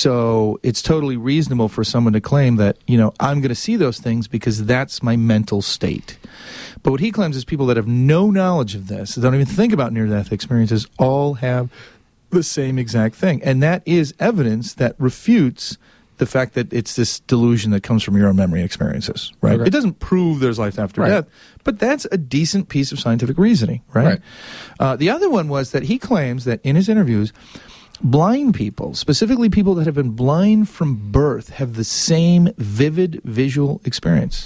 So it's totally reasonable for someone to claim that, you know, I'm going to see those things because that's my mental state. But what he claims is people that have no knowledge of this, that don't even think about near-death experiences, all have the same exact thing. And that is evidence that refutes the fact that it's this delusion that comes from your own memory experiences, right? Okay. It doesn't prove there's life after right. death, but that's a decent piece of scientific reasoning, right? right. Uh, the other one was that he claims that in his interviews, blind people, specifically people that have been blind from birth, have the same vivid visual experience.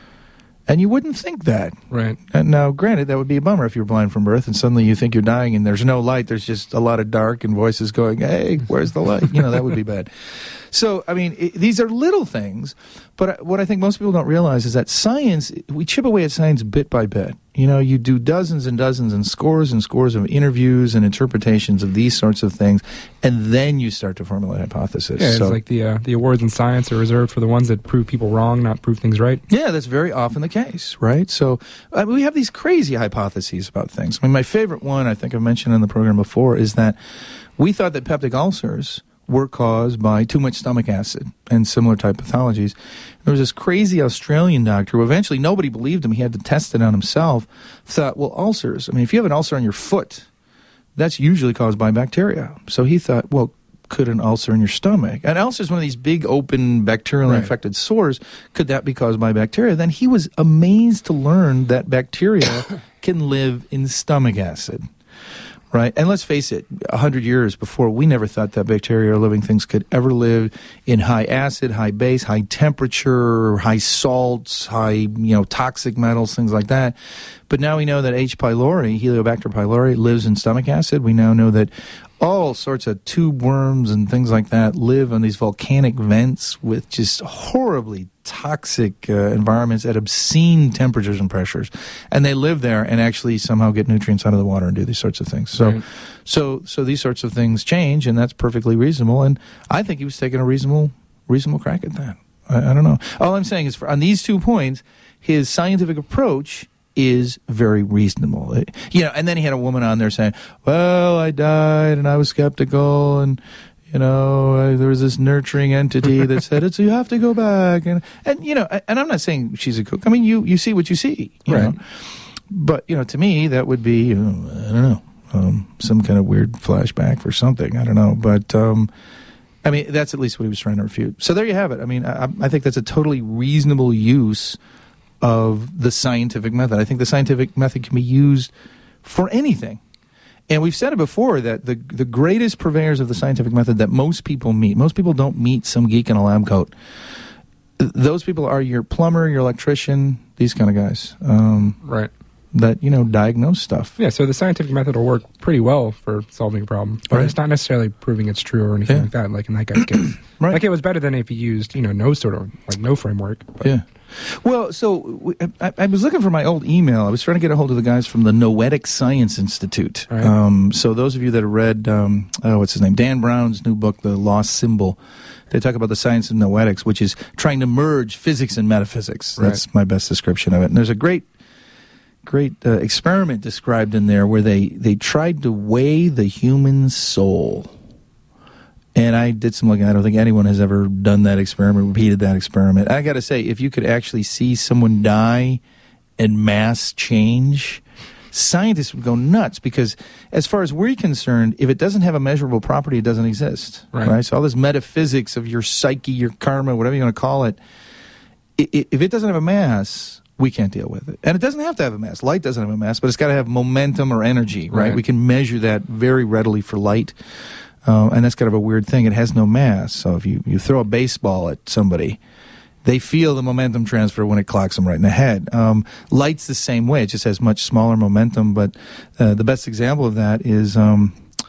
And you wouldn't think that. Right. And now, granted, that would be a bummer if you're blind from birth and suddenly you think you're dying and there's no light. There's just a lot of dark and voices going, hey, where's the light? You know, that would be bad. So, I mean, it, these are little things, but what I think most people don't realize is that science, we chip away at science bit by bit. You know, you do dozens and dozens and scores and scores of interviews and interpretations of these sorts of things, and then you start to formulate hypotheses. Yeah, it's so, like the uh, the awards in science are reserved for the ones that prove people wrong, not prove things right. Yeah, that's very often the case, right? So I mean, we have these crazy hypotheses about things. I mean, my favorite one, I think I've mentioned in the program before, is that we thought that peptic ulcers were caused by too much stomach acid and similar type pathologies. There was this crazy Australian doctor who eventually nobody believed him. He had to test it on himself. Thought, well, ulcers, I mean, if you have an ulcer on your foot, that's usually caused by bacteria. So he thought, well, could an ulcer in your stomach? An ulcer is one of these big open bacterial right. infected sores. Could that be caused by bacteria? Then he was amazed to learn that bacteria can live in stomach acid. Right? And let's face it, a hundred years before, we never thought that bacteria or living things could ever live in high acid, high base, high temperature, high salts, high, you know, toxic metals, things like that. But now we know that H. pylori, Heliobacter pylori, lives in stomach acid. We now know that all sorts of tube worms and things like that live on these volcanic vents with just horribly toxic uh, environments at obscene temperatures and pressures, and they live there and actually somehow get nutrients out of the water and do these sorts of things. So, right. so, so these sorts of things change, and that's perfectly reasonable. And I think he was taking a reasonable, reasonable crack at that. I, I don't know. All I'm saying is, for, on these two points, his scientific approach is very reasonable. It, you know, and then he had a woman on there saying, "Well, I died, and I was skeptical, and." You know, uh, there was this nurturing entity that said, "It's you have to go back," and and you know, and I'm not saying she's a cook. I mean, you you see what you see, you right? know? But you know, to me, that would be uh, I don't know, um, some kind of weird flashback or something. I don't know, but um, I mean, that's at least what he was trying to refute. So there you have it. I mean, I, I think that's a totally reasonable use of the scientific method. I think the scientific method can be used for anything. And we've said it before that the the greatest purveyors of the scientific method that most people meet, most people don't meet some geek in a lab coat. Those people are your plumber, your electrician, these kind of guys. Um, right. that, you know, diagnose stuff. Yeah, so the scientific method will work pretty well for solving a problem, but Right. it's not necessarily proving it's true or anything Yeah. like that, like in that guy's case. Right. Like, it was better than if he used, you know, no sort of, like, no framework. But Yeah. Well, so w- I, I was looking for my old email. I was trying to get a hold of the guys from the Noetic Science Institute. Right. Um, so those of you that have read, um, oh, what's his name? Dan Brown's new book, The Lost Symbol, they talk about the science of noetics, which is trying to merge physics and metaphysics. That's Right. my best description of it. And there's a great, great uh, experiment described in there where they, they tried to weigh the human soul. And I did some looking. I don't think anyone has ever done that experiment, repeated that experiment. I got to say, if you could actually see someone die and mass change, scientists would go nuts because, as far as we're concerned, if it doesn't have a measurable property, it doesn't exist. Right. So all this metaphysics of your psyche, your karma, whatever you want to call it, i- i- if it doesn't have a mass, we can't deal with it. And it doesn't have to have a mass. Light doesn't have a mass, but it's got to have momentum or energy, right? Right. We can measure that very readily for light. Uh, and that's kind of a weird thing. It has no mass. So if you, you throw a baseball at somebody, they feel the momentum transfer when it clocks them right in the head. Um, light's the same way. It just has much smaller momentum. But uh, the best example of that is, um,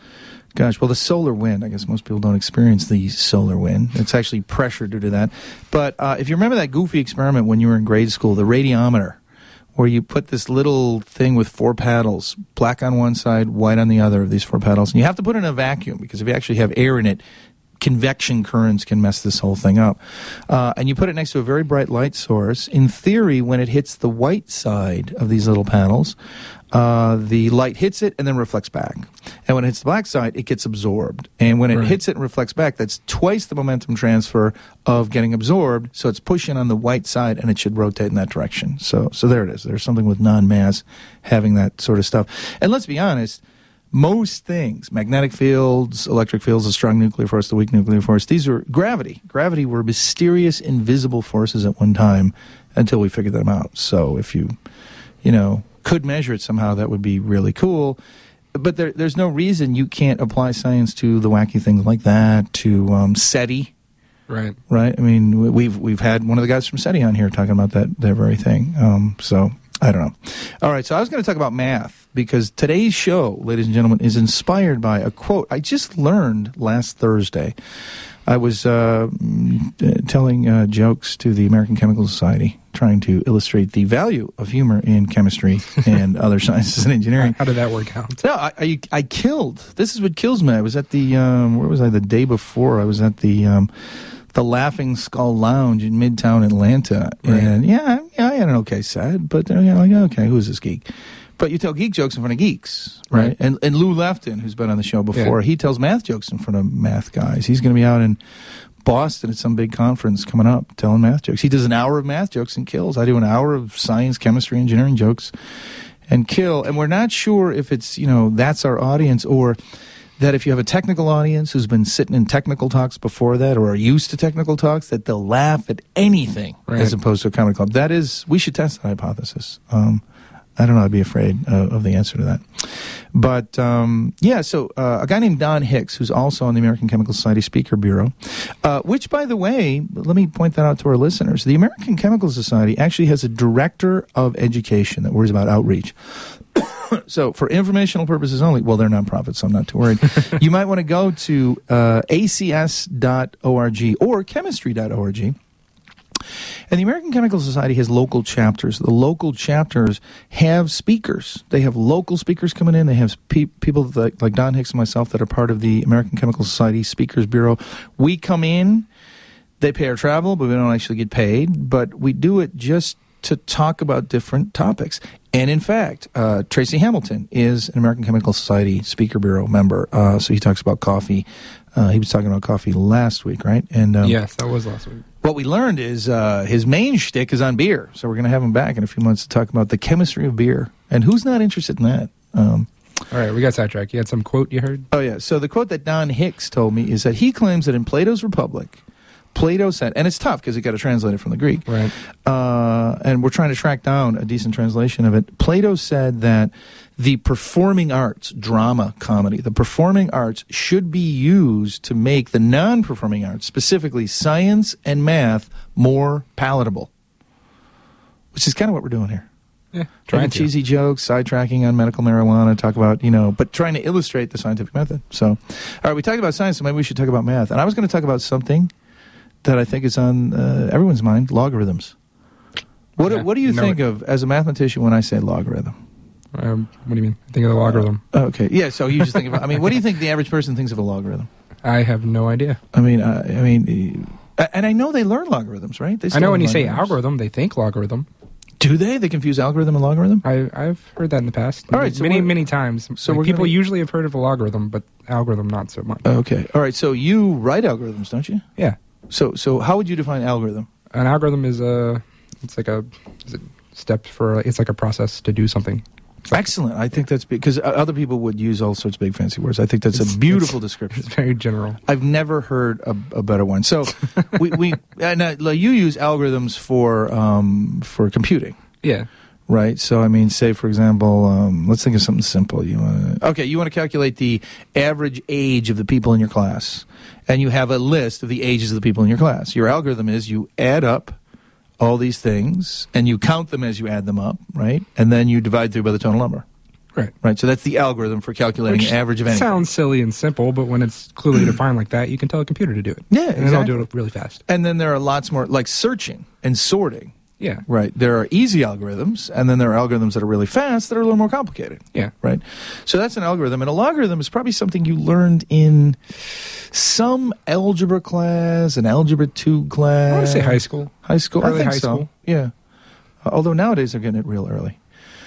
gosh, well, the solar wind. I guess most people don't experience the solar wind. It's actually pressure due to that. But uh, if you remember that goofy experiment when you were in grade school, the radiometer, where you put this little thing with four paddles, black on one side, white on the other of these four paddles. And you have to put it in a vacuum because if you actually have air in it, convection currents can mess this whole thing up. Uh, and you put it next to a very bright light source. In theory, when it hits the white side of these little panels, uh, the light hits it and then reflects back. And when it hits the black side, it gets absorbed. And when it Right. hits it and reflects back, that's twice the momentum transfer of getting absorbed. So it's pushing on the white side, and it should rotate in that direction. So, so there it is. There's something with non-mass having that sort of stuff. And let's be honest, most things, magnetic fields, electric fields, the strong nuclear force, the weak nuclear force, these are gravity. Gravity were mysterious, invisible forces at one time until we figured them out. So if you, you know, could measure it somehow, that would be really cool. But there, there's no reason you can't apply science to the wacky things like that, to um, SETI, Right. right? I mean, we've we've had one of the guys from SETI on here talking about that, that very thing. Um, so I don't know. All right, so I was going to talk about math because today's show, ladies and gentlemen, is inspired by a quote I just learned last Thursday. I was uh, mm, telling uh, jokes to the American Chemical Society, trying to illustrate the value of humor in chemistry and other sciences and engineering. How did that work out? No, I, I, I killed. This is what kills me. I was at the, um, where was I the day before? I was at the um, the Laughing Skull Lounge in Midtown Atlanta. Right. And yeah, yeah, I had an okay set, but uh, you know, like, okay, who's this geek? But you tell geek jokes in front of geeks, right? Right. And and Lou Lefton, who's been on the show before, Yeah. he tells math jokes in front of math guys. He's going to be out in Boston at some big conference coming up telling math jokes. He does an hour of math jokes and kills. I do an hour of science, chemistry, engineering jokes and kill. And we're not sure if it's, you know, that's our audience or that if you have a technical audience who's been sitting in technical talks before that or are used to technical talks, that they'll laugh at anything Right. as opposed to a comedy club. That is, we should test that hypothesis. Um, I don't know. I'd be afraid uh, of the answer to that. But, um, yeah, so uh, a guy named Don Hicks, who's also on the American Chemical Society Speaker Bureau, uh, which, by the way, let me point that out to our listeners. The American Chemical Society actually has a director of education that worries about outreach. So for informational purposes only, well, they're nonprofits, so I'm not too worried. You might want to go to uh, A C S dot org or chemistry dot org. And the American Chemical Society has local chapters. The local chapters have speakers. They have local speakers coming in. They have pe- people that, like Don Hicks and myself that are part of the American Chemical Society Speakers Bureau. We come in, they pay our travel, but we don't actually get paid. But we do it just to talk about different topics. And in fact, uh, Tracy Hamilton is an American Chemical Society Speaker Bureau member. Uh, so he talks about coffee. Uh, he was talking about coffee last week, right? And um, Yes, that was last week. what we learned is uh, his main shtick is on beer. So we're going to have him back in a few months to talk about the chemistry of beer. And who's not interested in that? Um, All right, we got sidetracked. You had some quote you heard? oh, yeah. So the quote that Don Hicks told me is that he claims that in Plato's Republic, Plato said, and it's tough because you got to translate it from the Greek. Right. Uh, and we're trying to track down a decent translation of it. Plato said that the performing arts, drama, comedy, the performing arts should be used to make the non-performing arts, specifically science and math, more palatable. Which is kind of what we're doing here. Yeah, trying Making to. cheesy jokes, sidetracking on medical marijuana, talk about, you know, but trying to illustrate the scientific method. So, all right, we talked about science, so maybe we should talk about math. And I was going to talk about something that I think is on uh, everyone's mind, logarithms. What, Yeah, what do you, you know think it. of as a mathematician when I say logarithm? Um, what do you mean? Think of the logarithm. Okay, yeah, so you just think about, I mean, what do you think the average person thinks of a logarithm? I have no idea. I mean, uh, I mean, uh, and I know they learn logarithms, right? They I still know learn when you say logarithms. algorithm, they think logarithm. Do they? They confuse algorithm and logarithm? I, I've heard that in the past. All right, so many, we're- many times. so Like, we're people gonna- usually have heard of a logarithm, but algorithm not so much. Okay, all right, so you write algorithms, don't you? Yeah. So, so how would you define algorithm? An algorithm is a, it's like a is it step for, it's like a process to do something. Excellent. I think that's because other people would use all sorts of big fancy words. I think that's It's- a beautiful description. It's very general. I've never heard a, a better one. So, we, we and uh, like, you use algorithms for um, for computing, Yeah. right? So, I mean, say for example, um, let's think of something simple. You want to, okay, you want to calculate the average age of the people in your class, and you have a list of the ages of the people in your class. Your algorithm is you add up all these things, and you count them as you add them up, right? And then you divide through by the total number. Right. Right, so that's the algorithm for calculating Which an average of anything. sounds silly and simple, but when it's clearly defined like that, you can tell a computer to do it. Yeah, And it'll exactly. do it really fast. And then there are lots more, like searching and sorting. Yeah. Right, there are easy algorithms, and then there are algorithms that are really fast that are a little more complicated. Yeah. Right, so that's an algorithm, and a logarithm is probably something you learned in some algebra class, an algebra two class. I want to say high school. High school, I Early think high so. school. Yeah, uh, although nowadays they're getting it real early.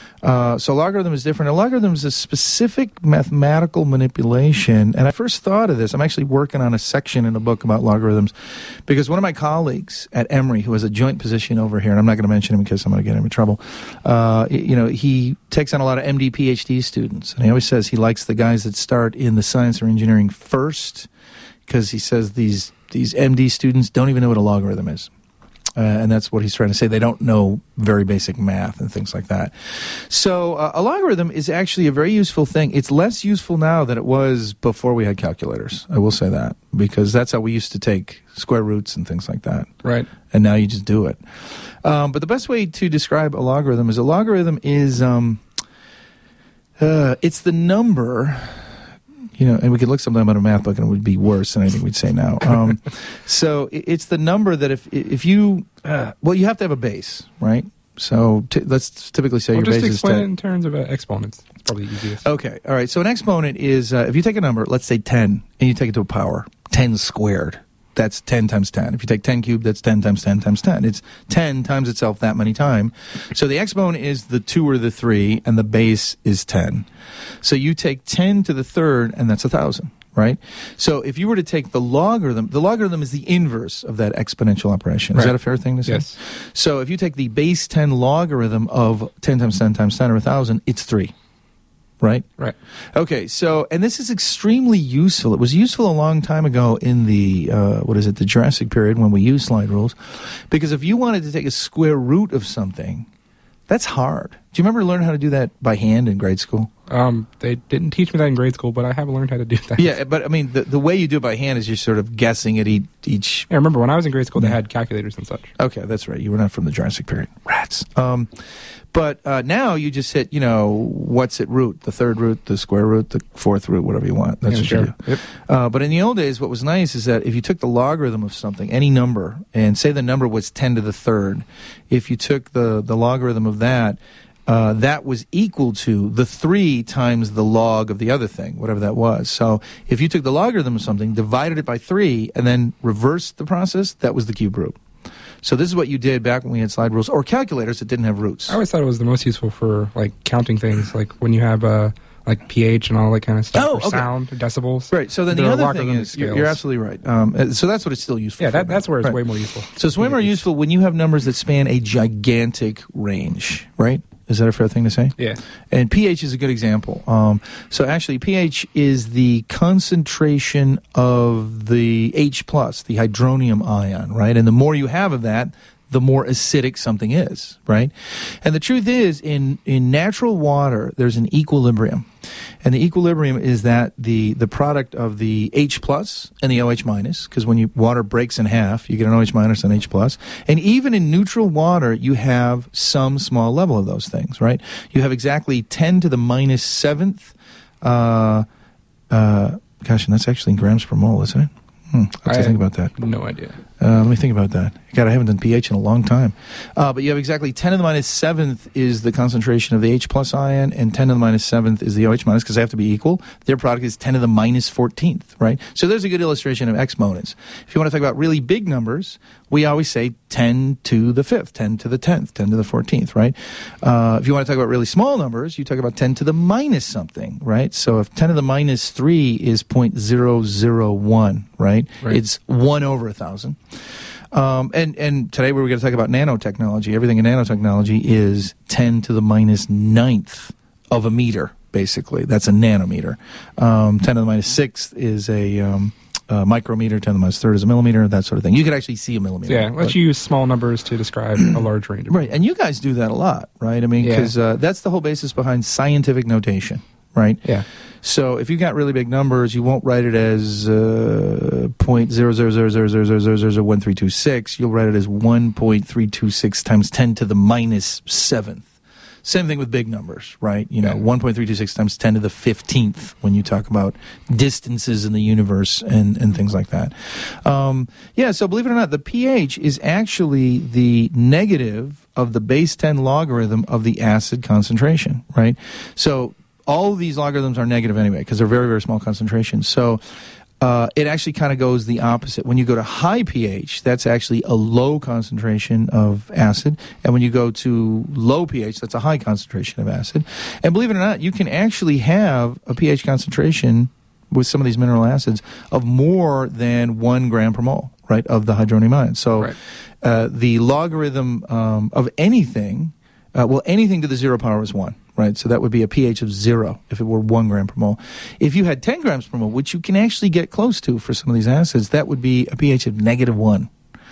Uh, so logarithm is different. A logarithm is a specific mathematical manipulation. And I first thought of this. I'm actually working on a section in a book about logarithms because one of my colleagues at Emory, who has a joint position over here, and I'm not going to mention him because I'm going to get him in trouble, uh, you know, he takes on a lot of M D, P H D students. And he always says he likes the guys that start in the science or engineering first because he says these, these M D students don't even know what a logarithm is. Uh, and that's what he's trying to say. They don't know very basic math and things like that. So uh, a logarithm is actually a very useful thing. It's less useful now than it was before we had calculators. I will say that because that's how we used to take square roots and things like that. Right. And now you just do it. Um, but the best way to describe a logarithm is a logarithm is um, uh, it's the number. You know, and we could look sometime at a math book, and it would be worse than anything we'd say now. Um, so i- it's the number that if if you uh, well, you have to have a base, right? So t- let's typically say Well, your just base is explain it ten. in terms of uh, exponents. It's probably the easiest. Okay, all right. So an exponent is uh, if you take a number, let's say ten, and you take it to a power, ten squared. That's ten times ten. If you take ten cubed, that's ten times ten times ten. It's ten times itself that many times. So the exponent is the two or the three, and the base is ten. So you take ten to the third, and that's one thousand, right? So if you were to take the logarithm, the logarithm is the inverse of that exponential operation. Is Right. that a fair thing to say? Yes. So if you take the base ten logarithm of ten times ten times ten, or one thousand, it's three. Right? Right. Okay, so, and this is extremely useful. It was useful a long time ago in the, uh, what is it, the Jurassic period when we used slide rules. Because if you wanted to take a square root of something, that's hard. Do you remember learning how to do that by hand in grade school? Um, they didn't teach me that in grade school, but I have learned how to do that. Yeah, but I mean, the, the way you do it by hand is you're sort of guessing at each, each I remember when I was in grade school, they Yeah. had calculators and such. Okay, that's right. You were not from the Jurassic period. Rats. Um, but uh, now you just hit, you know, what's it root? The third root, the square root, the fourth root, whatever you want. That's Yeah, what sure. you do. Yep. Uh, but in the old days, what was nice is that if you took the logarithm of something, any number, and say the number was ten to the third, if you took the, the logarithm of that, Uh, that was equal to the three times the log of the other thing, whatever that was. So if you took the logarithm of something, divided it by three, and then reversed the process, that was the cube root. So this is what you did back when we had slide rules or calculators that didn't have roots. I always thought it was the most useful for like counting things, like when you have uh, like pH and all that kind of stuff, Oh, or okay. sound, decibels. Right. So then There the are other thing logarithmic is, you're, scales. you're absolutely right. Um, uh, so that's what it's still useful Yeah, for. that, that's where it's Right. way more useful. So it's way more useful when you have numbers that span a gigantic range, right? Is that a fair thing to say? Yeah. And pH is a good example. Um, so actually, pH is the concentration of the H plus, the hydronium ion, right? And the more you have of that, the more acidic something is, right? And the truth is, in, in natural water, there's an equilibrium. And the equilibrium is that the, the product of the H plus and the OH minus, because when you water breaks in half, you get an OH minus and H plus. And even in neutral water, you have some small level of those things, right? You have exactly ten to the minus seventh, uh, uh, gosh, and that's actually in grams per mole, isn't it? Hmm, I have to think about that. No idea. Uh, let me think about that. God, I haven't done pH in a long time. Uh, but you have exactly ten to the minus seventh is the concentration of the H plus ion, and ten to the minus seventh is the OH minus, because they have to be equal. Their product is ten to the minus fourteenth, right? So there's a good illustration of exponents. If you want to talk about really big numbers, we always say ten to the fifth, ten to the tenth, ten to the fourteenth, right? Uh, if you want to talk about really small numbers, you talk about ten to the minus something, right? So if ten to the minus three is zero point zero zero one, right? Right. It's one over a thousand. Um, and, and today we're going to talk about nanotechnology. Everything in nanotechnology is ten to the minus ninth of a meter, basically. That's a nanometer. Um, ten to the minus sixth is a, um, a micrometer. ten to the minus third is a millimeter, that sort of thing. You could actually see a millimeter. Yeah, let's but, use small numbers to describe a large range of right, and you guys do that a lot, right? I mean, because Yeah. uh, that's the whole basis behind scientific notation, right? Yeah. So if you've got really big numbers, you won't write it as uh, point zero zero zero zero zero zero zero zero zero one three two six. You'll write it as one point three two six times ten to the minus seventh. Same thing with big numbers, right? You know, Yeah. one point three two six times ten to the fifteenth when you talk about distances in the universe and, and things like that. Um, yeah, so believe it or not, the pH is actually the negative of the base ten logarithm of the acid concentration, right? So all of these logarithms are negative anyway because they're very, very small concentrations. So uh, it actually kind of goes the opposite. When you go to high pH, that's actually a low concentration of acid. And when you go to low pH, that's a high concentration of acid. And believe it or not, you can actually have a pH concentration with some of these mineral acids of more than one gram per mole, right, of the hydronium ion. So Right. uh, the logarithm um, of anything, uh, well, anything to the zero power is one. Right, so that would be a pH of zero if it were one gram per mole. If you had ten grams per mole, which you can actually get close to for some of these acids, that would be a pH of negative one.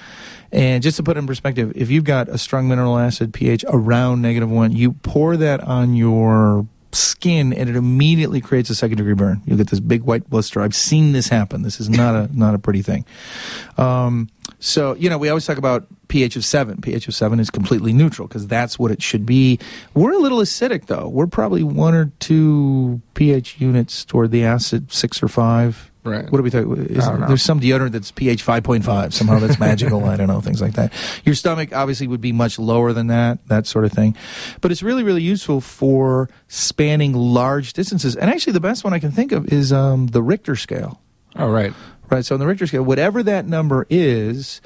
And just to put it in perspective, if you've got a strong mineral acid pH around negative one, you pour that on your skin and it immediately creates a second degree burn. You'll get this big white blister. I've seen this happen. This is not a not a pretty thing. Um, so, you know, we always talk about pH of seven. pH of seven is completely neutral because that's what it should be. We're a little acidic, though. We're probably one or two pH units toward the acid, six or five. Right. What are we talking? Is, I don't know. there's some deodorant that's pH five point five. Somehow that's magical. I don't know, things like that. Your stomach obviously would be much lower than that, that sort of thing. But it's really, really useful for spanning large distances. And actually the best one I can think of is um, the Richter scale. Oh, right. Right, so on the Richter scale, whatever that number is,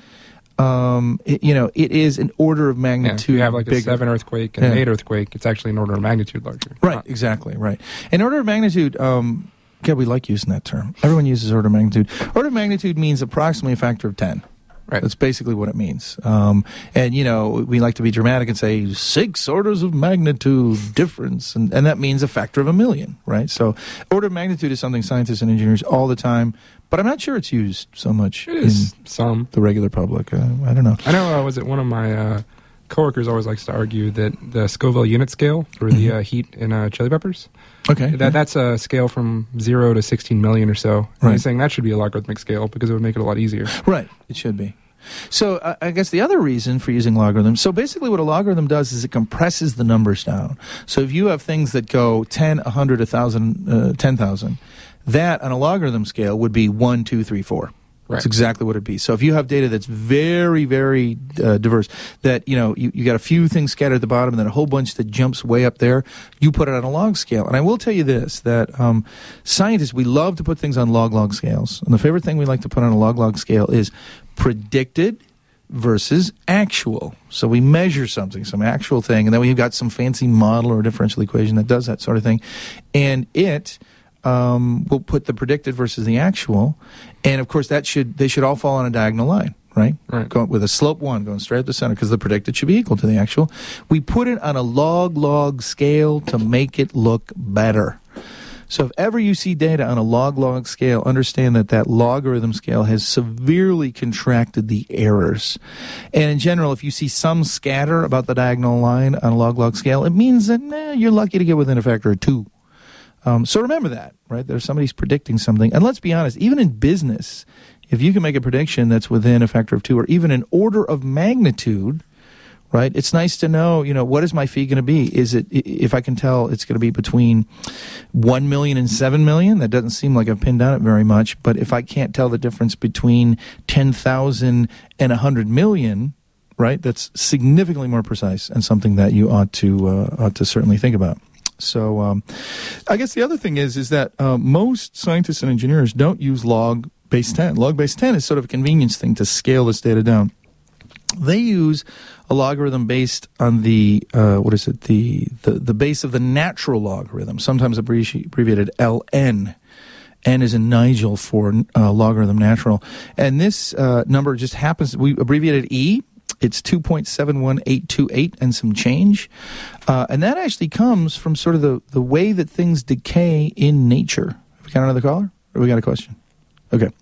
um, it, you know, it is an order of Yeah, magnitude if you have like a bigger. seven earthquake and an Yeah. eight earthquake, it's actually an order of magnitude larger. Right, Not- exactly, right. An order of magnitude, um, God, we like using that term. Everyone uses order of magnitude. Order of magnitude means approximately a factor of ten. Right. That's basically what it means. Um, and, you know, we like to be dramatic and say six orders of magnitude difference. And, and that means a factor of a million, right? So order of magnitude is something scientists and engineers all the time, but I'm not sure it's used so much It is in some. the regular public. Uh, I don't know. I know, uh, was it one of my uh, coworkers always likes to argue that the Scoville unit scale for the uh, heat in uh, chili peppers, Okay. that that's a scale from zero to sixteen million or so. And Right. he's saying that should be a logarithmic scale because it would make it a lot easier. Right. It should be. So uh, I guess the other reason for using logarithms, so basically what a logarithm does is it compresses the numbers down. So if you have things that go ten, one hundred, one thousand, uh, ten thousand, that on a logarithm scale would be one, two, three, four. That's Right. exactly what it'd be. So if you have data that's very, very uh, diverse, that, you know, you, you got a few things scattered at the bottom and then a whole bunch that jumps way up there, you put it on a log scale. And I will tell you this, that um, scientists, we love to put things on log-log scales. And the favorite thing we like to put on a log-log scale is predicted versus actual. So we measure something, some actual thing, and then we've got some fancy model or differential equation that does that sort of thing. And it um, will put the predicted versus the actual. And of course, that should they should all fall on a diagonal line, right? Right. Going with a slope one going straight up the center because the predicted should be equal to the actual. We put it on a log-log scale to make it look better. So if ever you see data on a log-log scale, understand that that logarithm scale has severely contracted the errors. And in general, if you see some scatter about the diagonal line on a log-log scale, it means that eh, you're lucky to get within a factor of two. Um, so remember that, right? There's somebody's predicting something. And let's be honest, even in business, if you can make a prediction that's within a factor of two or even an order of magnitude, right? It's nice to know, you know, what is my fee going to be? Is it, if I can tell it's going to be between one million and seven million, that doesn't seem like I've pinned down it very much. But if I can't tell the difference between ten thousand and one hundred million, right? That's significantly more precise and something that you ought to, uh, ought to certainly think about. So, um, I guess the other thing is, is that, uh, most scientists and engineers don't use log base ten. Log base ten is sort of a convenience thing to scale this data down. They use a logarithm based on the, uh, what is it, the, the, the base of the natural logarithm, sometimes abbreviated L N. N is in Nigel for uh, logarithm natural. And this uh, number just happens, we abbreviated E. It's two point seven one eight two eight and some change. Uh, and that actually comes from sort of the, the way that things decay in nature. Have we got another caller? Or we got a question? Okay.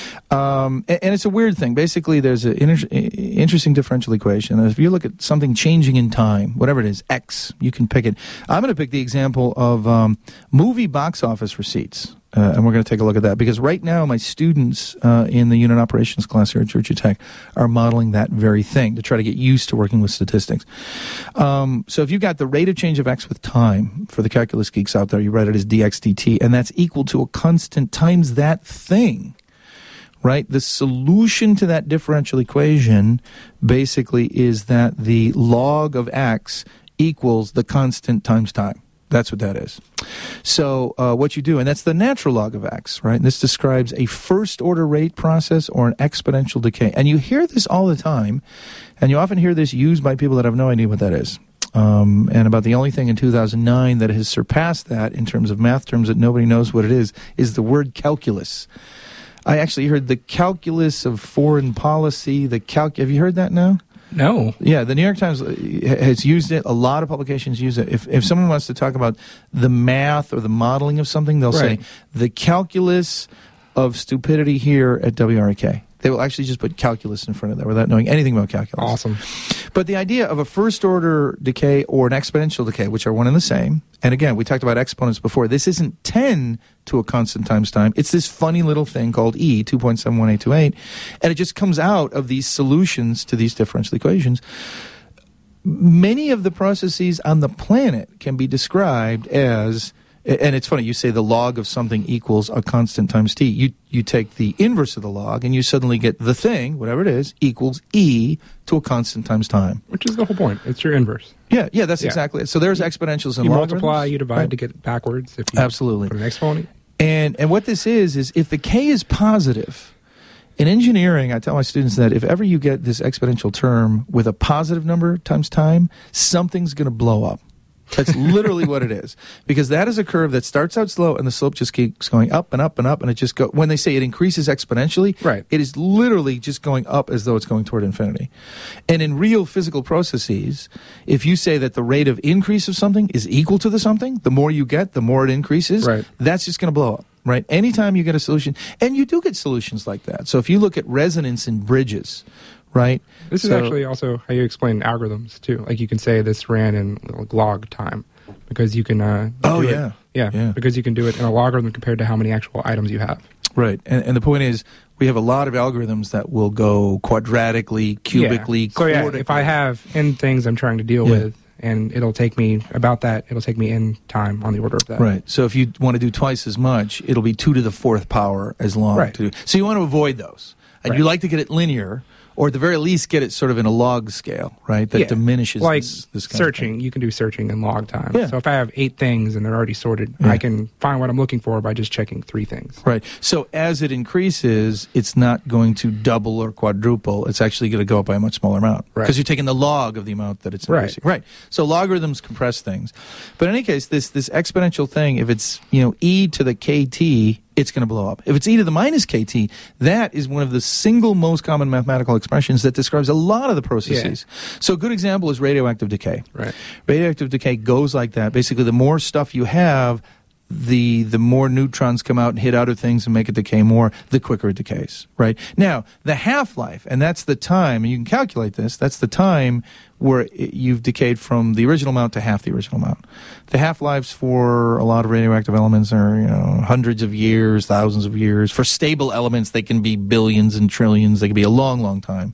Um, and, and it's a weird thing. Basically, there's an inter- interesting differential equation. If you look at something changing in time, whatever it is, X, you can pick it. I'm going to pick the example of um, movie box office receipts. Uh, and we're going to take a look at that because right now my students uh, in the unit operations class here at Georgia Tech are modeling that very thing to try to get used to working with statistics. Um, so if you've got the rate of change of X with time, for the calculus geeks out there, you write it as dx dt, and that's equal to a constant times that thing, right? The solution to that differential equation basically is that the log of X equals the constant times time. That's what that is. So uh, what you do, and that's the natural log of X, right? And this describes a first-order rate process or an exponential decay. And you hear this all the time, and you often hear this used by people that have no idea what that is. Um, and about the only thing in two thousand nine that has surpassed that in terms of math terms that nobody knows what it is, is the word calculus. I actually heard the calculus of foreign policy, the calc. Have you heard that now? No. Yeah, the New York Times has used it. A lot of publications use it. If if someone wants to talk about the math or the modeling of something, they'll Right. say the calculus of stupidity here at W R A K. They will actually just put calculus in front of that without knowing anything about calculus. Awesome. But the idea of a first-order decay or an exponential decay, which are one and the same, and again, we talked about exponents before. This isn't ten to a constant times time. It's this funny little thing called E, two point seven one eight two eight, and it just comes out of these solutions to these differential equations. Many of the processes on the planet can be described as, and it's funny, you say the log of something equals a constant times t. You you take the inverse of the log, and you suddenly get the thing, whatever it is, equals e to a constant times time. Which is the whole point. It's your inverse. Yeah, yeah, that's Yeah. exactly it. So there's exponentials and You logarithms. multiply, you divide Right. to get backwards. If you Absolutely. put an exponent. And and what this is, is if the k is positive, in engineering, I tell my students that if ever you get this exponential term with a positive number times time, something's going to blow up. That's literally what it is. Because that is a curve that starts out slow and the slope just keeps going up and up and up, and it just go when they say it increases exponentially, Right. it is literally just going up as though it's going toward infinity. And in real physical processes, if you say that the rate of increase of something is equal to the something, the more you get, the more it increases, Right. that's just going to blow up. Right? Anytime you get a solution, and you do get solutions like that. So if you look at resonance in bridges, right? This is So- actually also how you explain algorithms, too. Like you can say this ran in like, log time because you can uh, Oh, do it- yeah. yeah. Yeah. Because you can do it in a logarithm compared to how many actual items you have. Right. And, and the point is, we have a lot of algorithms that will go quadratically, cubically, Yeah. So yeah, quartically. if I have n things I'm trying to deal Yeah. with, and it'll take me about that, it'll take me n time on the order of that. Right. So if you want to do twice as much, it'll be two to the fourth power as long Right. to do. So you want to avoid those. And Right. you like to get it linear, or at the very least get it sort of in a log scale, right? That Yeah. diminishes like this, this kind searching. of thing. You can do searching in log time. Yeah. So if I have eight things and they're already sorted, Yeah. I can find what I'm looking for by just checking three things. Right. So as it increases, it's not going to double or quadruple. It's actually going to go up by a much smaller amount. Right. Because you're taking the log of the amount that it's Right. increasing. Right. So logarithms compress things. But in any case, this this exponential thing, if it's, you know, e to the kt, it's going to blow up. If it's e to the minus kt, that is one of the single most common mathematical expressions that describes a lot of the processes. So a good example is radioactive decay. Right. Radioactive decay goes like that. Basically, the more stuff you have, the the more neutrons come out and hit other things and make it decay more, the quicker it decays, right? Now, the half-life, and that's the time, and you can calculate this, that's the time where it, you've decayed from the original amount to half the original amount. The half-lives for a lot of radioactive elements are, you know, hundreds of years, thousands of years. For stable elements, they can be billions and trillions. They can be a long, long time.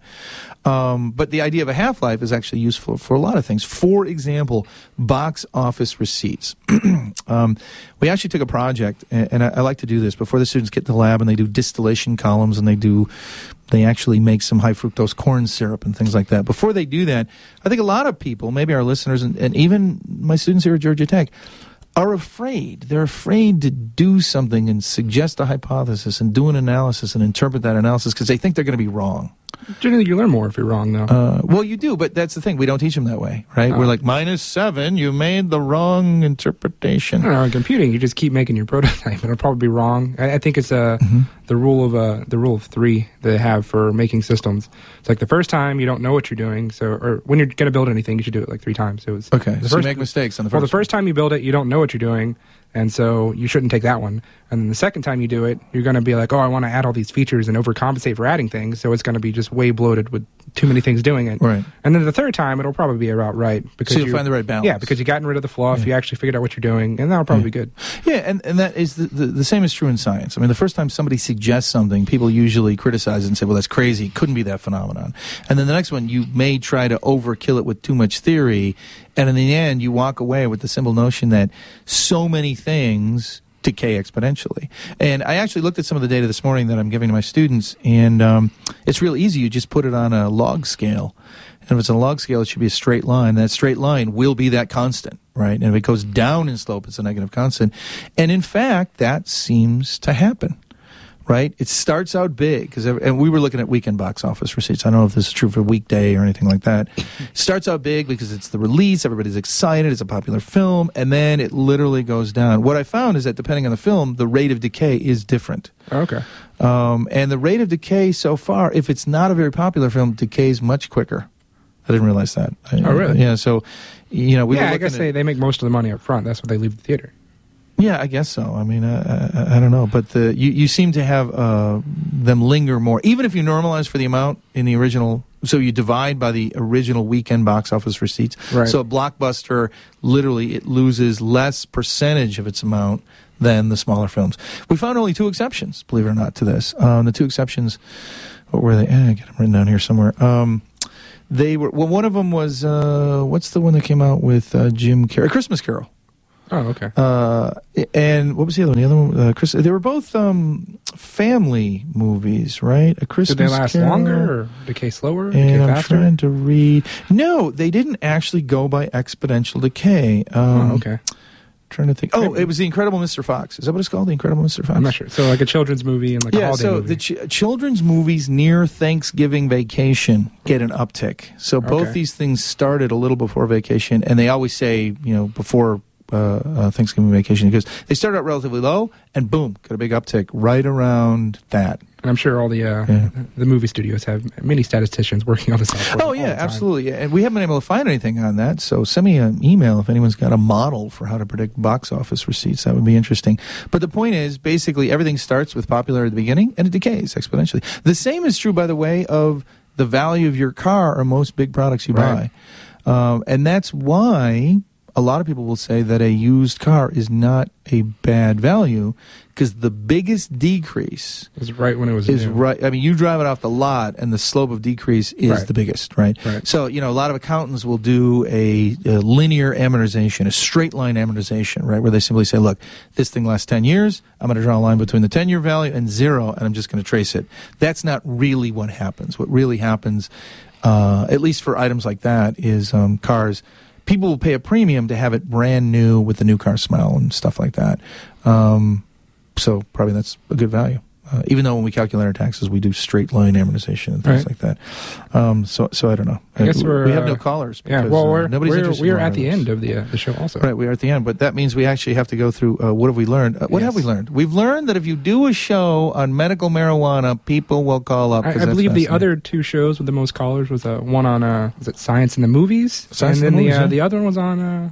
Um, but the idea of a half-life is actually useful for a lot of things. For example, box office receipts. um, we actually took a project, and, and I, I like to do this before the students get to the lab, and they do distillation columns, and they do, they actually make some high fructose corn syrup and things like that. Before they do that, I think a lot of people, maybe our listeners, and, and even my students here at Georgia Tech, are afraid. They're afraid to do something and suggest a hypothesis and do an analysis and interpret that analysis because they think they're going to be wrong. Generally, you learn more if you're wrong, though. Uh, well, you do, but that's the thing. We don't teach them that way, right? Oh. We're like, minus seven, you made the wrong interpretation. I don't know. In computing, you just keep making your prototype, and it'll probably be wrong. I, I think it's uh, Mm-hmm. the rule of uh, the rule of three they have for making systems. It's like the first time you don't know what you're doing, so or when you're going to build anything, you should do it like three times. So it was Okay, the so you first, make mistakes on the first Well, the first time you build it, you don't know what you're doing, and so you shouldn't take that one. And then the second time you do it, you're going to be like, oh, I want to add all these features and overcompensate for adding things, so it's going to be just way bloated with too many things doing it. Right. And then the third time, it'll probably be about right. Because So you'll you- find the right balance. Yeah, because you've gotten rid of the fluff, you actually figured out what you're doing, and that'll probably be good. Yeah, and, and that is the, the, the same is true in science. I mean, the first time somebody suggests something, people usually criticize it and say, well, that's crazy. It couldn't be that phenomenon. And then the next one, you may try to overkill it with too much theory, and in the end, you walk away with the simple notion that so many things decay exponentially. And I actually looked at some of the data this morning that I'm giving to my students, and um, it's real easy. You just put it on a log scale. And if it's on a log scale, it should be a straight line. That straight line will be that constant, right? And if it goes down in slope, it's a negative constant. And in fact, that seems to happen, right? It starts out big, because and we were looking at weekend box office receipts. I don't know if this is true for weekday or anything like that. It starts out big because it's the release, everybody's excited, it's a popular film, and then it literally goes down. What I found is that depending on the film, the rate of decay is different. Okay. Um, and the rate of decay so far, if it's not a very popular film, decays much quicker. I didn't realize that. I, Oh, really? Yeah, so, you know, we were yeah, I looking guess at, they, they make most of the money up front. That's what they leave the theater. Yeah, I guess so. I mean, uh, I, I don't know, but the you, you seem to have uh, them linger more, even if you normalize for the amount in the original. So you divide by the original weekend box office receipts. Right. So a blockbuster, literally, it loses less percentage of its amount than the smaller films. We found only two exceptions, believe it or not, to this. Um, the two exceptions, what were they? Eh, I get them written down here somewhere. Um, they were well. One of them was uh, what's the one that came out with uh, Jim Carrey? Christmas Carol. Oh, okay. Uh, and what was the other one? The other one, uh, Chris. They were both um, family movies, right? A Christmas Did they last Carol, longer or decay slower? Decay And I'm faster? trying to read. No, they didn't actually go by exponential decay. Um, Oh, okay. Trying to think. Oh, it was The Incredible Mister Fox. Is that what it's called? The Incredible Mister Fox. I'm not sure. So like a children's movie and like a Yeah, holiday so movie. the ch- children's movies near Thanksgiving vacation get an uptick. So both Okay. these things started a little before vacation, and they always say, you know, before uh, uh, Thanksgiving vacation, because they started out relatively low, and boom, got a big uptick right around that. and I'm sure all the uh, Yeah. the movie studios have many statisticians working on this. Oh, yeah, absolutely. And we haven't been able to find anything on that, so send me an email if anyone's got a model for how to predict box office receipts. That would be interesting. But the point is, basically, everything starts with popular at the beginning, and it decays exponentially. The same is true, by the way, of the value of your car or most big products you Right. buy. Um, and that's why a lot of people will say that a used car is not a bad value, because the biggest decrease It was right when it was is new. right. I mean, you drive it off the lot, and the slope of decrease is Right. the biggest, right? Right. So, you know, a lot of accountants will do a, a linear amortization, a straight line amortization, right, where they simply say, look, this thing lasts ten years. I'm going to draw a line between the ten-year value and zero, and I'm just going to trace it. That's not really what happens. What really happens, uh, at least for items like that, is um, cars. People will pay a premium to have it brand new with the new car smell and stuff like that. Um, so probably that's a good value. Uh, even though when we calculate our taxes, we do straight line amortization and things Right. like that. Um, so, so I don't know. I guess Uh, we're, we have no uh, callers. Yeah, because, well, uh, we're nobody's we're, interested we're in at the wireless. end of the uh, the show also. Right, we are at the end, but that means we actually have to go through uh, what have we learned? Uh, what have we Yes. learned? We've learned that if you do a show on medical marijuana, people will call up. I, 'cause I that's believe the fascinating. other two shows with the most callers was uh, one on uh, was it Science in the Movies, Science and in then the the Movies, uh, yeah. the other one was on uh,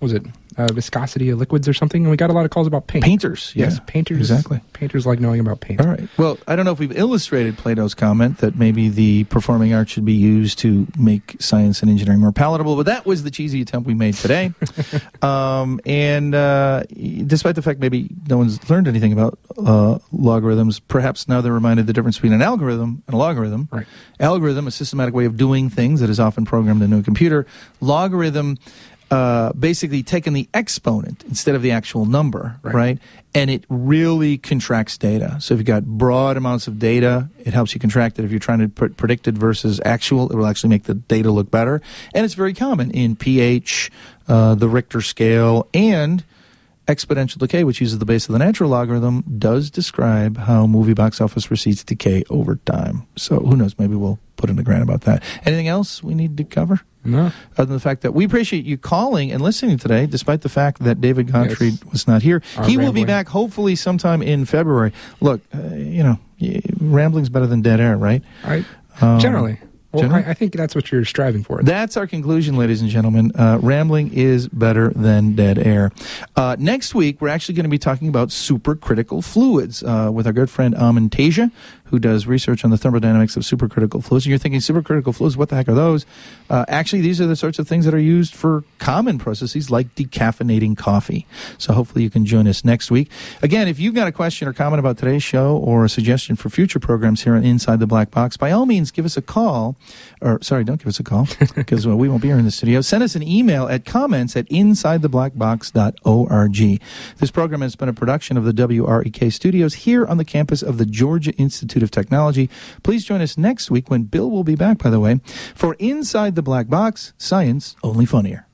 was it uh, viscosity of liquids or something, and we got a lot of calls about paint. Painters, yes, yeah, painters. Exactly. Painters like knowing about paint. All right. Well, I don't know if we've illustrated Plato's comment that maybe the performing arts should be used to make science and engineering more palatable, but that was the cheesy attempt we made today. um, and uh, despite the fact maybe no one's learned anything about uh, logarithms, perhaps now they're reminded the difference between an algorithm and a logarithm. Right. Algorithm, a systematic way of doing things that is often programmed into a computer. Logarithm, uh, basically taking the exponent instead of the actual number, right. right? And it really contracts data. So if you've got broad amounts of data, it helps you contract it. If you're trying to put predicted versus actual, it will actually make the data look better. And it's very common in pH, uh, the Richter scale, and exponential decay, which uses the base of the natural logarithm, does describe how movie box office receipts decay over time. So who knows? Maybe we'll put in a grant about that. Anything else we need to cover? No. Other than the fact that we appreciate you calling and listening today, despite the fact that David Gottfried yes. was not here. Our he rambling. will be back hopefully sometime in February. Look, uh, you know, rambling's better than dead air, right? I, um, generally. Well, Generally? I, I think that's what you're striving for. That's our conclusion, ladies and gentlemen. Uh, rambling is better than dead air. Uh, next week, we're actually going to be talking about supercritical fluids uh, with our good friend Amin Tasia, who does research on the thermodynamics of supercritical fluids. And you're thinking, supercritical fluids, what the heck are those? Uh, actually, these are the sorts of things that are used for common processes like decaffeinating coffee. So hopefully you can join us next week. Again, if you've got a question or comment about today's show or a suggestion for future programs here on Inside the Black Box, by all means, give us a call. Or, sorry, don't give us a call, because well, we won't be here in the studio. Send us an email at comments at inside the black box dot org. This program has been a production of the W R E K studios here on the campus of the Georgia Institute of Technology. Please join us next week when Bill will be back, by the way, for Inside the Black Box, Science Only Funnier.